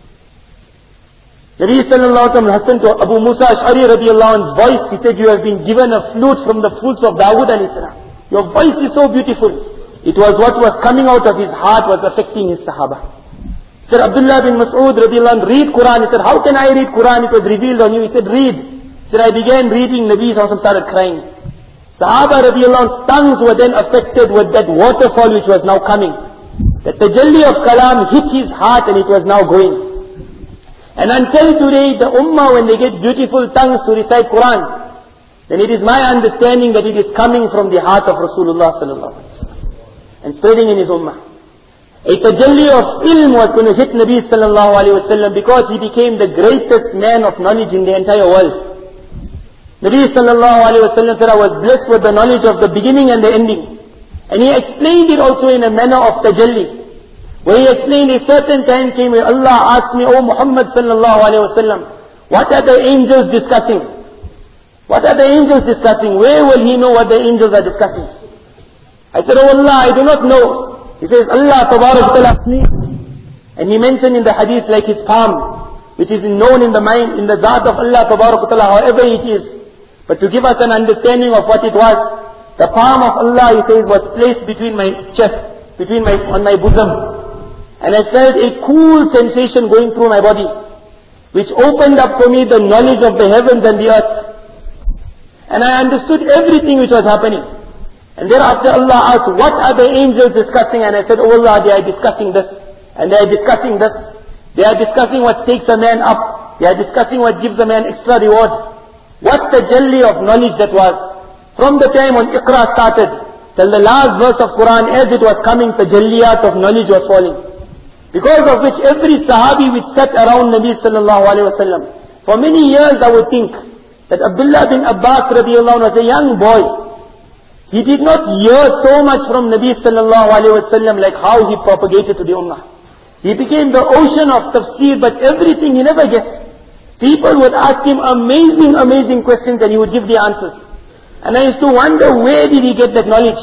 Nabi sallallahu alayhi wa sallam listened to Abu Musa Ash'ari radiallahu anhu's voice. He said, you have been given a flute from the fruits of Dawood alayhi salam. Your voice is so beautiful. It was what was coming out of his heart was affecting his Sahaba. He said, Abdullah bin Mas'ud radiallahu anhu, read Quran. He said, how can I read Quran? It was revealed on you. He said, read. He said, I began reading. Nabi sallallahu alayhi wa sallam started crying. Sahaba radiallahu anhu's tongues were then affected with that waterfall which was now coming. That tajalli of kalam hit his heart and it was now going. And until today, the ummah, when they get beautiful tongues to recite Quran, then it is my understanding that it is coming from the heart of Rasulullah sallallahu alaihi wasallam and spreading in his ummah. A tajalli of ilm was going to hit Nabi sallallahu alaihi wasallam because he became the greatest man of knowledge in the entire world. Nabi sallallahu alaihi wasallam said, I was blessed with the knowledge of the beginning and the ending. And he explained it also in a manner of tajalli. Where he explained a certain time came where Allah asked me, O Muhammad sallallahu alaihi wasallam, what are the angels discussing? What are the angels discussing? Where will he know what the angels are discussing? I said, Oh Allah, I do not know. He says, Allah tabarak ta'ala sleeps. And he mentioned in the hadith like his palm, which is known in the mind, in the zat of Allah tabarak ta'ala, however it is. But to give us an understanding of what it was, the palm of Allah, he says, was placed between my chest, between my, on my bosom. And I felt a cool sensation going through my body, which opened up for me the knowledge of the heavens and the earth. And I understood everything which was happening. And thereafter Allah asked, what are the angels discussing? And I said, Oh Allah, they are discussing this. And they are discussing this. They are discussing what takes a man up. They are discussing what gives a man extra reward. What tajalli of knowledge that was. From the time when Iqra started, till the last verse of Quran, as it was coming, tajalliyat of knowledge was falling. Because of which every sahabi which sat around Nabi sallallahu alayhi wa sallam, for many years I would think that Abdullah bin Abbas radiallahu anhu was a young boy. He did not hear so much from Nabi sallallahu alayhi wa sallam like how he propagated to the ummah. He became the ocean of tafsir, but everything he never gets. People would ask him amazing, amazing questions and he would give the answers. And I used to wonder, where did he get that knowledge?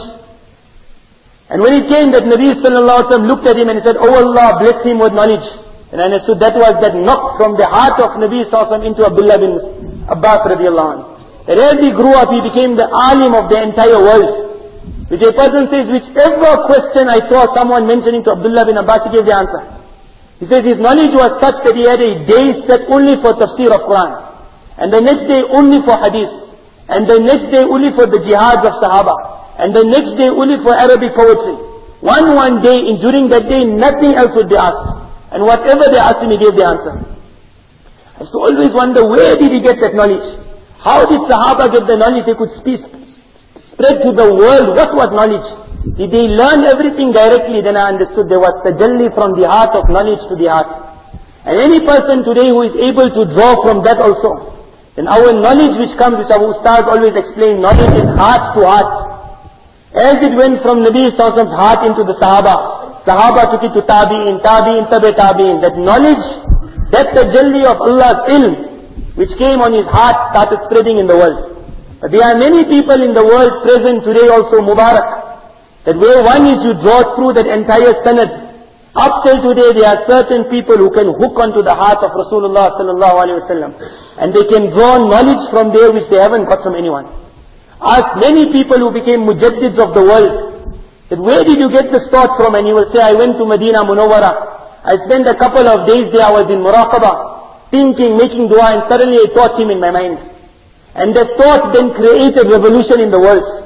And when it came that Nabi sallallahu alaihi wasallam looked at him and he said, Oh Allah, bless him with knowledge. And I understood that was that knock from the heart of Nabi sallallahu alaihi wasallam into Abdullah bin Abbas radiallahu anhu. That as he grew up, he became the alim of the entire world. Which a person says, whichever question I saw someone mentioning to Abdullah bin Abbas, he gave the answer. He says his knowledge was such that he had a day set only for tafsir of Quran. And the next day only for hadith. And the next day only for the jihads of Sahaba. And the next day only for Arabic poetry. One one day, and during that day, nothing else would be asked. And whatever they asked him, he gave the answer. I used to always wonder, where did he get that knowledge? How did Sahaba get the knowledge they could speak, spread to the world? What was knowledge? Did they learn everything directly? Then I understood there was tajalli from the heart of knowledge to the heart. And any person today who is able to draw from that also, then our knowledge which comes, which our ustaz always explain, knowledge is heart to heart. As it went from Nabi sallallahu alaihi wasallam's heart into the Sahaba, Sahaba took it to Tabi'in, Tabi'in, Tabi' Tabi'in. That knowledge, that tajalli of Allah's ilm, which came on his heart, started spreading in the world. But there are many people in the world present today also, Mubarak, that where one is you draw through that entire sanad. Up till today there are certain people who can hook onto the heart of Rasulullah sallallahu alaihi wasallam. And they can draw knowledge from there which they haven't got from anyone. Ask many people who became mujaddids of the world, that where did you get this thought from? And he will say, I went to Medina Munawwara. I spent a couple of days there, I was in Muraqabah, thinking, making dua, and suddenly a thought came in my mind. And that thought then created revolution in the world.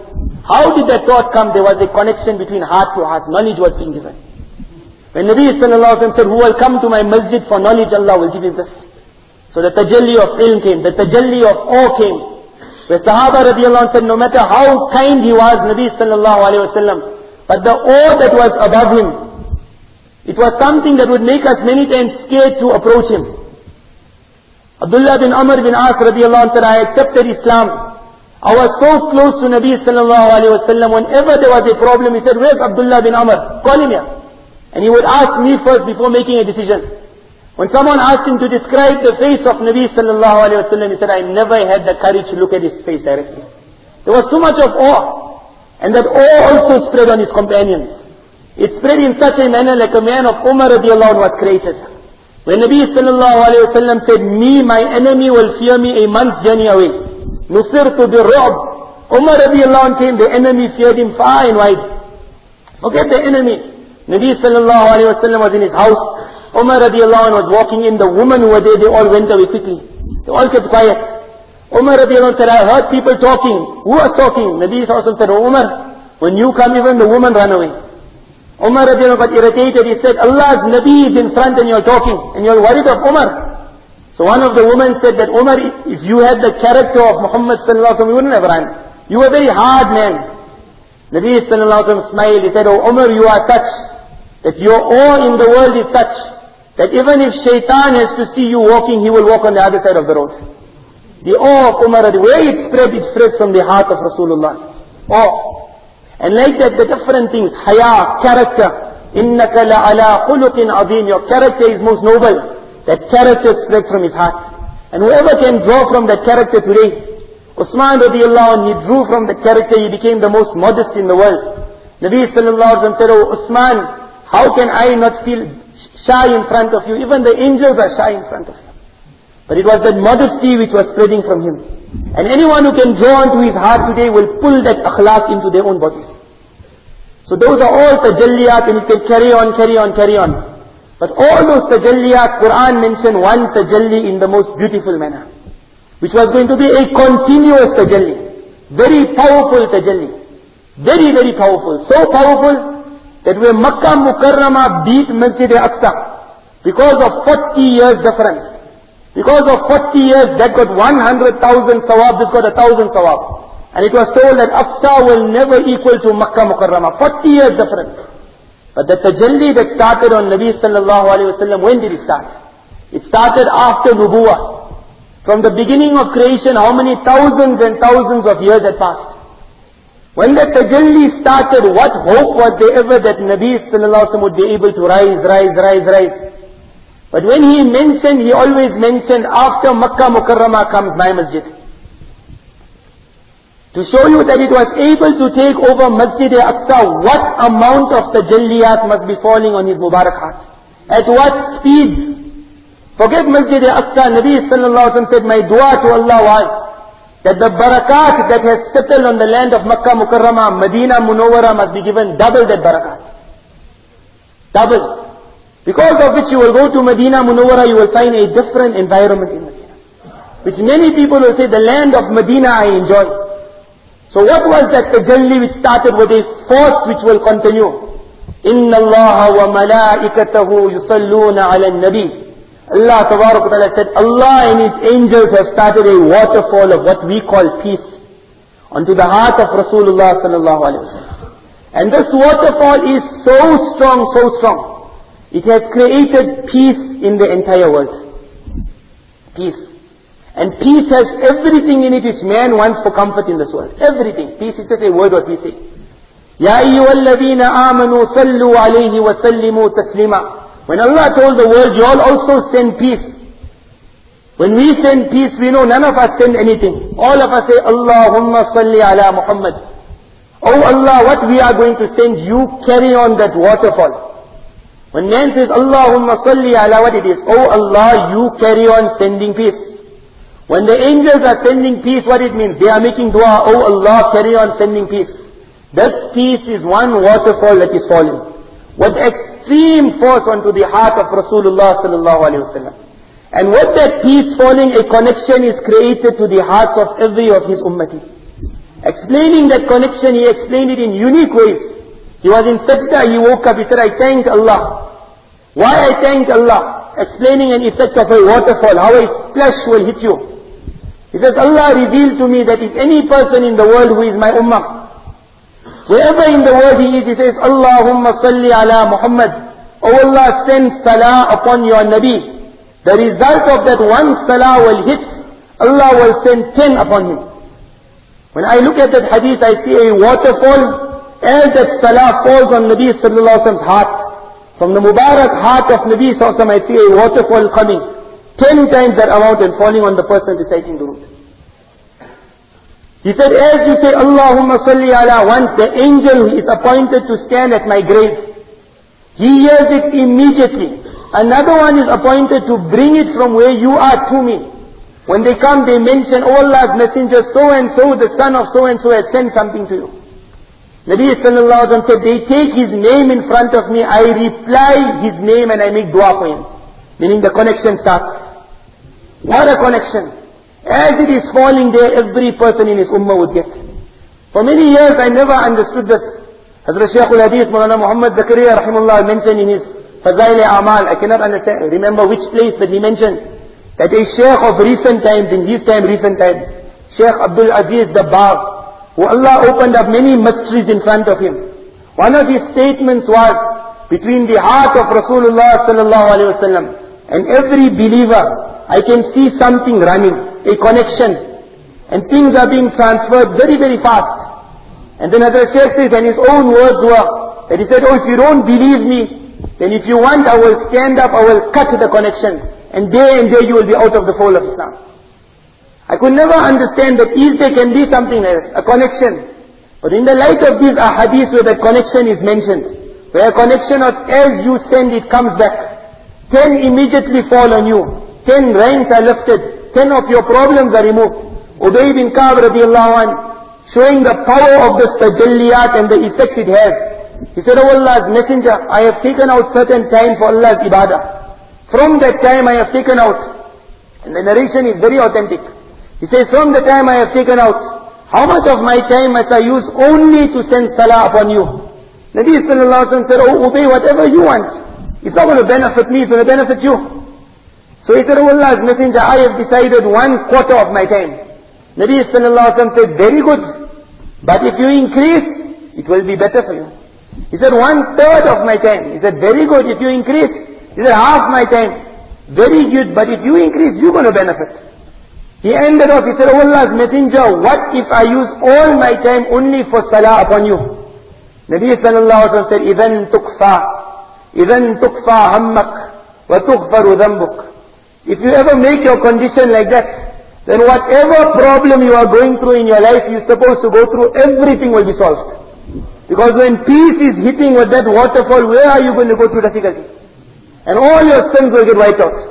How did that thought come? There was a connection between heart to heart. Knowledge was being given. When Nabi sallallahu alaihi wasallam said, who will come to my masjid for knowledge, Allah will give him this. So the tajalli of ilm came, the tajalli of awe came. Where Sahaba radiallahu anh said, no matter how kind he was, Nabi sallallahu alaihi wasallam, but the awe that was above him, it was something that would make us many times scared to approach him. Abdullah bin Amr bin As radiallahu anh said, I accepted Islam. I was so close to Nabi sallallahu alaihi wasallam. Whenever there was a problem, he said, where's Abdullah bin Amr? Call him here. And he would ask me first before making a decision. When someone asked him to describe the face of Nabi sallallahu alaihi wasallam, he said, I never had the courage to look at his face directly. There was too much of awe. And that awe also spread on his companions. It spread in such a manner like a man of Umar radiallahu anh was created. When Nabi sallallahu alaihi wasallam said, me, my enemy will fear me a month's journey away. Nusirtu bi-ru'b. Umar radiallahu anh came, the enemy feared him far and wide. Forget the enemy. Nabi sallallahu alaihi wasallam was in his house. Umar radiallahu anh was walking in. The women who were there, they all went away quickly. They all kept quiet. Umar radiallahu anh said, I heard people talking. Who was talking? Nabi sallallahu alaihi wasallam said, oh Umar, when you come, even the woman ran away. Umar radiallahu anh got irritated. He said, Allah's Nabi is in front and you're talking. And you're worried of Umar. So one of the women said that, Umar, if you had the character of Muhammad sallallahu alaihi wasallam, you wouldn't have run. You were a very hard man. Nabi sallallahu alaihi wasallam smiled. He said, oh Umar, you are such that your awe in the world is such that even if shaitan has to see you walking, he will walk on the other side of the road. The awe of Umar, the way it spread, it spreads from the heart of Rasulullah. Awe. And like that, the different things, haya, character, إِنَّكَ لَعَلَىٰ خُلُقٍ عَظِيمٍ, your character is most noble. That character spreads from his heart. And whoever can draw from that character today, Usman radiallahu anh, he drew from that character, he became the most modest in the world. Nabi sallallahu alaihi wasallam said, oh Usman, how can I not feel shy in front of you? Even the angels are shy in front of you. But it was that modesty which was spreading from him. And anyone who can draw into his heart today will pull that akhlaq into their own bodies. So those are all tajalliyat, and it can carry on, carry on, carry on. But all those tajalliyat, Quran mentioned one tajalli in the most beautiful manner, which was going to be a continuous tajalli. Very powerful tajalli. Very, very powerful. So powerful that when Makkah Mukarramah beat Masjid Aqsa, because of forty years difference, because of forty years, that got one hundred thousand sawab, this got a thousand sawab. And it was told that Aqsa will never equal to Makkah Mukarramah. forty years difference. But the tajalli that started on Nabi sallallahu alayhi wasallam, when did it start? It started after Nubuwah. From the beginning of creation, how many thousands and thousands of years had passed? When the tajalli started, what hope was there ever that Nabi sallallahu alayhi wasallam would be able to rise, rise, rise, rise? But when he mentioned, he always mentioned, after Makkah Mukarramah comes my masjid. To show you that it was able to take over Masjid Aqsa, what amount of tajalliyat must be falling on his Mubarak heart. At what speeds. Forget Masjid Aqsa, Nabi sallallahu alaihi wasallam said, my dua to Allah was that the barakat that has settled on the land of Makkah Mukarramah, Medina Munawwara must be given double that barakat. Double. Because of which you will go to Medina Munawwara, you will find a different environment in Medina. Which many people will say, the land of Medina I enjoy. So what was that tajalli which started with a force which will continue? Inna Allah wa malaikatahu yusalluna ala nabi. Allah Tabarak wa Ta'ala said, Allah and His angels have started a waterfall of what we call peace onto the heart of Rasulullah sallallahu alaihi wasallam. And this waterfall is so strong, so strong. It has created peace in the entire world. Peace. And peace has everything in it which man wants for comfort in this world. Everything. Peace is just a word what we say. Ya ayyuhalladhina amanu sallu alayhi wa sallimu taslima. When Allah told the world, you all also send peace. When we send peace, we know none of us send anything. All of us say, Allahumma salli ala Muhammad. Oh Allah, what we are going to send, you carry on that waterfall. When man says, Allahumma salli ala, what it is? Oh Allah, you carry on sending peace. When the angels are sending peace, what it means? They are making dua, oh Allah, carry on sending peace. This peace is one waterfall that is falling. With extreme force onto the heart of Rasulullah sallallahu alaihi wasallam. And with that peace falling, a connection is created to the hearts of every of his ummati. Explaining that connection, he explained it in unique ways. He was in sajda, he woke up, he said, I thanked Allah. Why I thanked Allah? Explaining an effect of a waterfall, how a splash will hit you. He says, Allah revealed to me that if any person in the world who is my ummah, wherever in the world he is, he says, Allahumma salli ala Muhammad. Oh Allah, send salah upon your Nabi. The result of that one salah will hit, Allah will send ten upon him. When I look at that hadith, I see a waterfall, as that salah falls on Nabi sallallahu alaihi wasallam's heart. From the Mubarak heart of Nabi sallallahu alaihi wasallam, I see a waterfall coming. Ten times that amount and falling on the person reciting durood. He said, as you say, Allahumma salli ala, once the angel is appointed to stand at my grave, he hears it immediately. Another one is appointed to bring it from where you are to me. When they come, they mention, oh Allah's messenger, so and so, the son of so and so has sent something to you. Nabi sallallahu alaihi wasallam said, they take his name in front of me, I reply his name and I make dua for him. Meaning the connection starts. What a connection. As it is falling there, every person in his ummah would get. For many years I never understood this. Hazrat Shaykhul Hadith Maulana Muhammad Zakaria rahimahullah mentioned in his Fazail Amal, I cannot understand, remember which place, but he mentioned that a Shaykh of recent times, in his time, recent times, Shaykh Abdul Aziz Dabbar, who Allah opened up many mysteries in front of him. One of his statements was, between the heart of Rasulullah sallallahu alaihi wasallam and every believer, I can see something running, a connection, and things are being transferred very, very fast. And then Hazrat Shaykh says, and his own words were, that he said, oh, if you don't believe me, then if you want, I will stand up, I will cut the connection, and day and day you will be out of the fold of Islam. I could never understand that if there can be something else, a connection. But in the light of these ahadith where that connection is mentioned, where a connection of as you send it comes back, ten immediately fall on you, ten ranks are lifted, ten of your problems are removed. Ubay bin Ka'b radiallahu anh, showing the power of this tajalliyat and the effect it has. He said, oh Allah's messenger, I have taken out certain time for Allah's ibadah. From that time I have taken out, and the narration is very authentic. He says, from the time I have taken out, how much of my time must I use only to send salah upon you? Nabi sallallahu alaihi wasallam said, oh Ubay, whatever you want. It's not going to benefit me, it's going to benefit you. So he said, oh Allah's messenger, I have decided one quarter of my time. Nabi sallallahu alaihi wasallam said, very good. But if you increase, it will be better for you. He said, one third of my time. He said, very good. If you increase, he said, half my time. Very good. But if you increase, you're going to benefit. He ended off, he said, oh Allah's messenger, what if I use all my time only for salah upon you? Nabi sallallahu alaihi wasallam said, إِذَنْ تُكْفَى إِذَنْ تُكْفَى هَمَّكْ وَتُغْفَرُ ذَنْبُكْ. If you ever make your condition like that, then whatever problem you are going through in your life, you're supposed to go through, everything will be solved. Because when peace is hitting with that waterfall, where are you going to go through difficulty? And all your sins will get wiped out.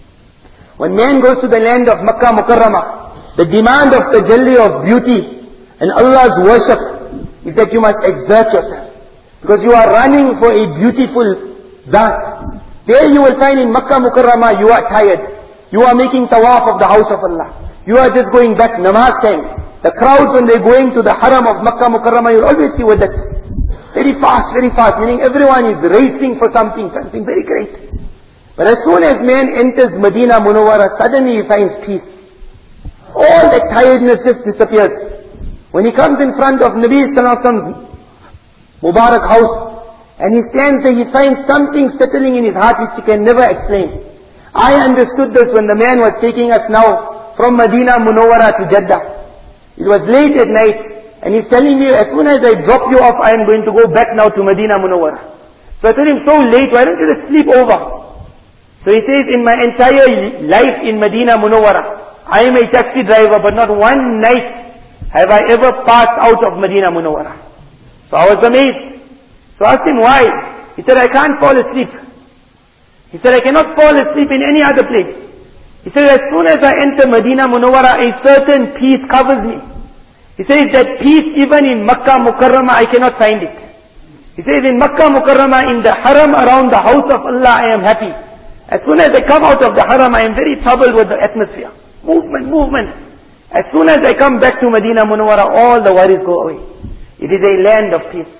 When man goes to the land of Makkah Mukarramah, the demand of tajalli of beauty and Allah's worship is that you must exert yourself. Because you are running for a beautiful Zat. There you will find in Makkah Mukarramah, you are tired. You are making tawaf of the house of Allah. You are just going back, namaz time. The crowds when they're going to the haram of Makkah Mukarramah, you'll always see with that. Very fast, very fast, meaning everyone is racing for something, something very great. But as soon as man enters Medina Munawwara, suddenly he finds peace. All that tiredness just disappears. When he comes in front of Nabi Sallallahu Alaihi Wasallam's Mubarak house, and he stands there, he finds something settling in his heart which he can never explain. I understood this when the man was taking us now from Medina Munawwara to Jeddah. It was late at night, and he's telling me, as soon as I drop you off, I am going to go back now to Medina Munawwara. So I told him, so late, why don't you just sleep over? So he says, in my entire life in Medina Munawwara, I am a taxi driver, but not one night have I ever passed out of Medina Munawwara. So I was amazed. So I asked him why. He said, I can't fall asleep. He said, I cannot fall asleep in any other place. He said, as soon as I enter Medina Munawwara, a certain peace covers me. He says that peace even in Makkah Mukarramah, I cannot find it. He says in Makkah Mukarramah, in the haram around the house of Allah, I am happy. As soon as I come out of the haram, I am very troubled with the atmosphere. Movement, movement. As soon as I come back to Medina Munawwara, all the worries go away. It is a land of peace.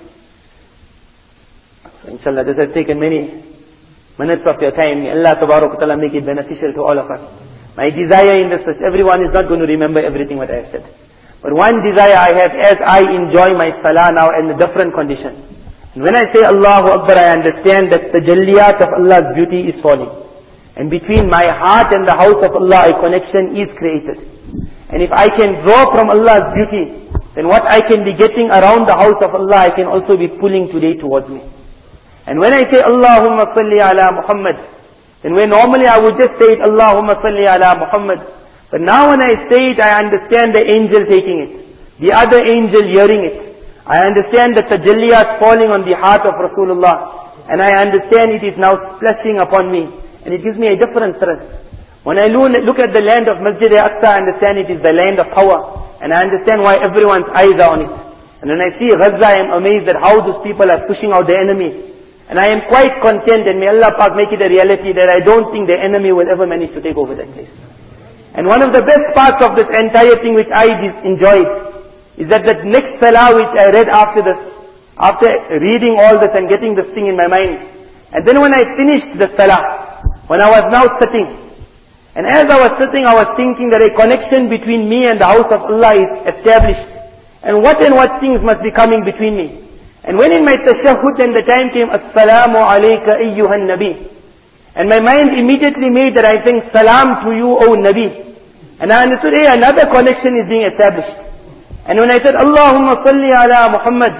So inshallah, this has taken many minutes of your time. May Allah Tabarak wa Ta'ala make it beneficial to all of us. My desire in this is, everyone is not going to remember everything what I have said. But one desire I have as I enjoy my salah now in a different condition. And when I say Allahu Akbar, I understand that the jalliyat of Allah's beauty is falling. And between my heart and the house of Allah, a connection is created. And if I can draw from Allah's beauty, then what I can be getting around the house of Allah, I can also be pulling today towards me. And when I say Allahumma salli ala Muhammad, then where normally I would just say it, Allahumma salli ala Muhammad. But now when I say it, I understand the angel taking it, the other angel hearing it. I understand that the jalliyat falling on the heart of Rasulullah. And I understand it is now splashing upon me. And it gives me a different thrill. When I look at the land of Masjid al-Aqsa, I understand it is the land of power. And I understand why everyone's eyes are on it. And when I see Gaza, I am amazed at how those people are pushing out the enemy. And I am quite content, and may Allah Pak make it a reality that I don't think the enemy will ever manage to take over that place. And one of the best parts of this entire thing which I enjoyed is that the next salah which I read after this, after reading all this and getting this thing in my mind, and then when I finished the salah, when I was now sitting, and as I was sitting, I was thinking that a connection between me and the house of Allah is established. And what and what things must be coming between me. And when in my tashahhud and the time came, Assalamu alayka ayyuhan Nabi. And my mind immediately made that I think, Salam to you, O Nabi. And I understood, hey, another connection is being established. And when I said, Allahumma salli ala Muhammad,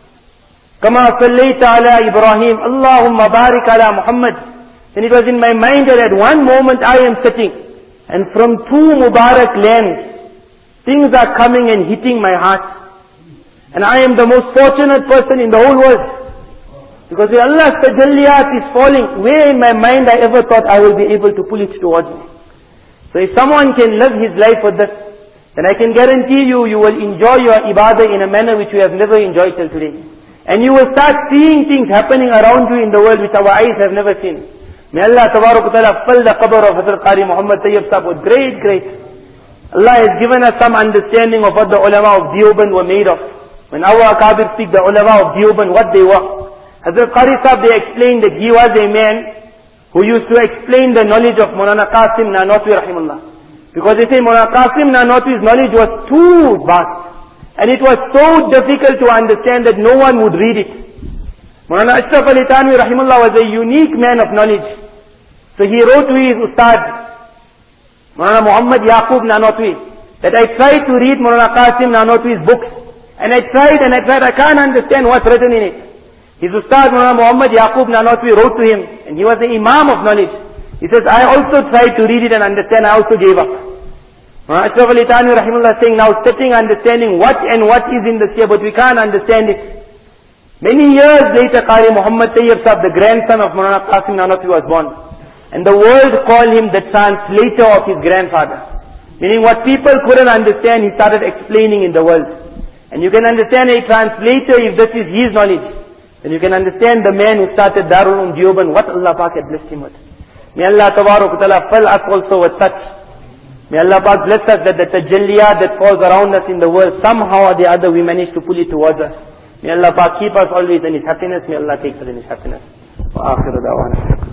kama sallayta ala Ibrahim, Allahumma barik ala Muhammad, then it was in my mind that at one moment I am sitting, and from two Mubarak lands, things are coming and hitting my heart. And I am the most fortunate person in the whole world. Because when Allah's tajalliyat is falling, where in my mind I ever thought I will be able to pull it towards me. So if someone can live his life with this, then I can guarantee you, you will enjoy your ibadah in a manner which you have never enjoyed till today. And you will start seeing things happening around you in the world which our eyes have never seen. May Allah Tabarak wa Ta'ala fill the qabr of Hazrat Qari Muhammad Tayyib Sahib with great, great. Allah has given us some understanding of what the ulama of Deoband were made of. When our Akabir speak, the ulama of Deoband, what they were. Hazrat Qari Sahib, they explained that he was a man who used to explain the knowledge of Maulana Qasim Nanotwi Rahimullah. Because they say Maulana Qasim Nanotwi's knowledge was too vast. And it was so difficult to understand that no one would read it. Maulana Ashraf Ali Thanwi Rahimullah was a unique man of knowledge. So he wrote to his Ustad, Maulana Muhammad Yaqub Nanotwi, that I tried to read Maulana Qasim Nanotwi's books. And I tried and I tried, I can't understand what's written in it. His Ustad Maulana Muhammad Yaqub Nanotwi wrote to him, and he was the Imam of knowledge. He says, I also tried to read it and understand, I also gave up. Maulana Ashraf Ali Thanwi Rahimullah saying, now sitting understanding what and what is in this here, but we can't understand it. Many years later, Qari Muhammad Tayyib Sahib, the grandson of Maulana Qasim Nanotwi, was born. And the world called him the translator of his grandfather. Meaning what people couldn't understand, he started explaining in the world. And you can understand a translator if this is his knowledge. Then you can understand the man who started Darul Uloom Deoband, what Allah Pak had blessed him with. May Allah Tabarak wa Ta'ala fill us also with such. May Allah Pak bless us that the tajalliyat that falls around us in the world, somehow or the other we manage to pull it towards us. May Allah Pak keep us always in His happiness. May Allah take us in His happiness. Wa akhiru da'wana.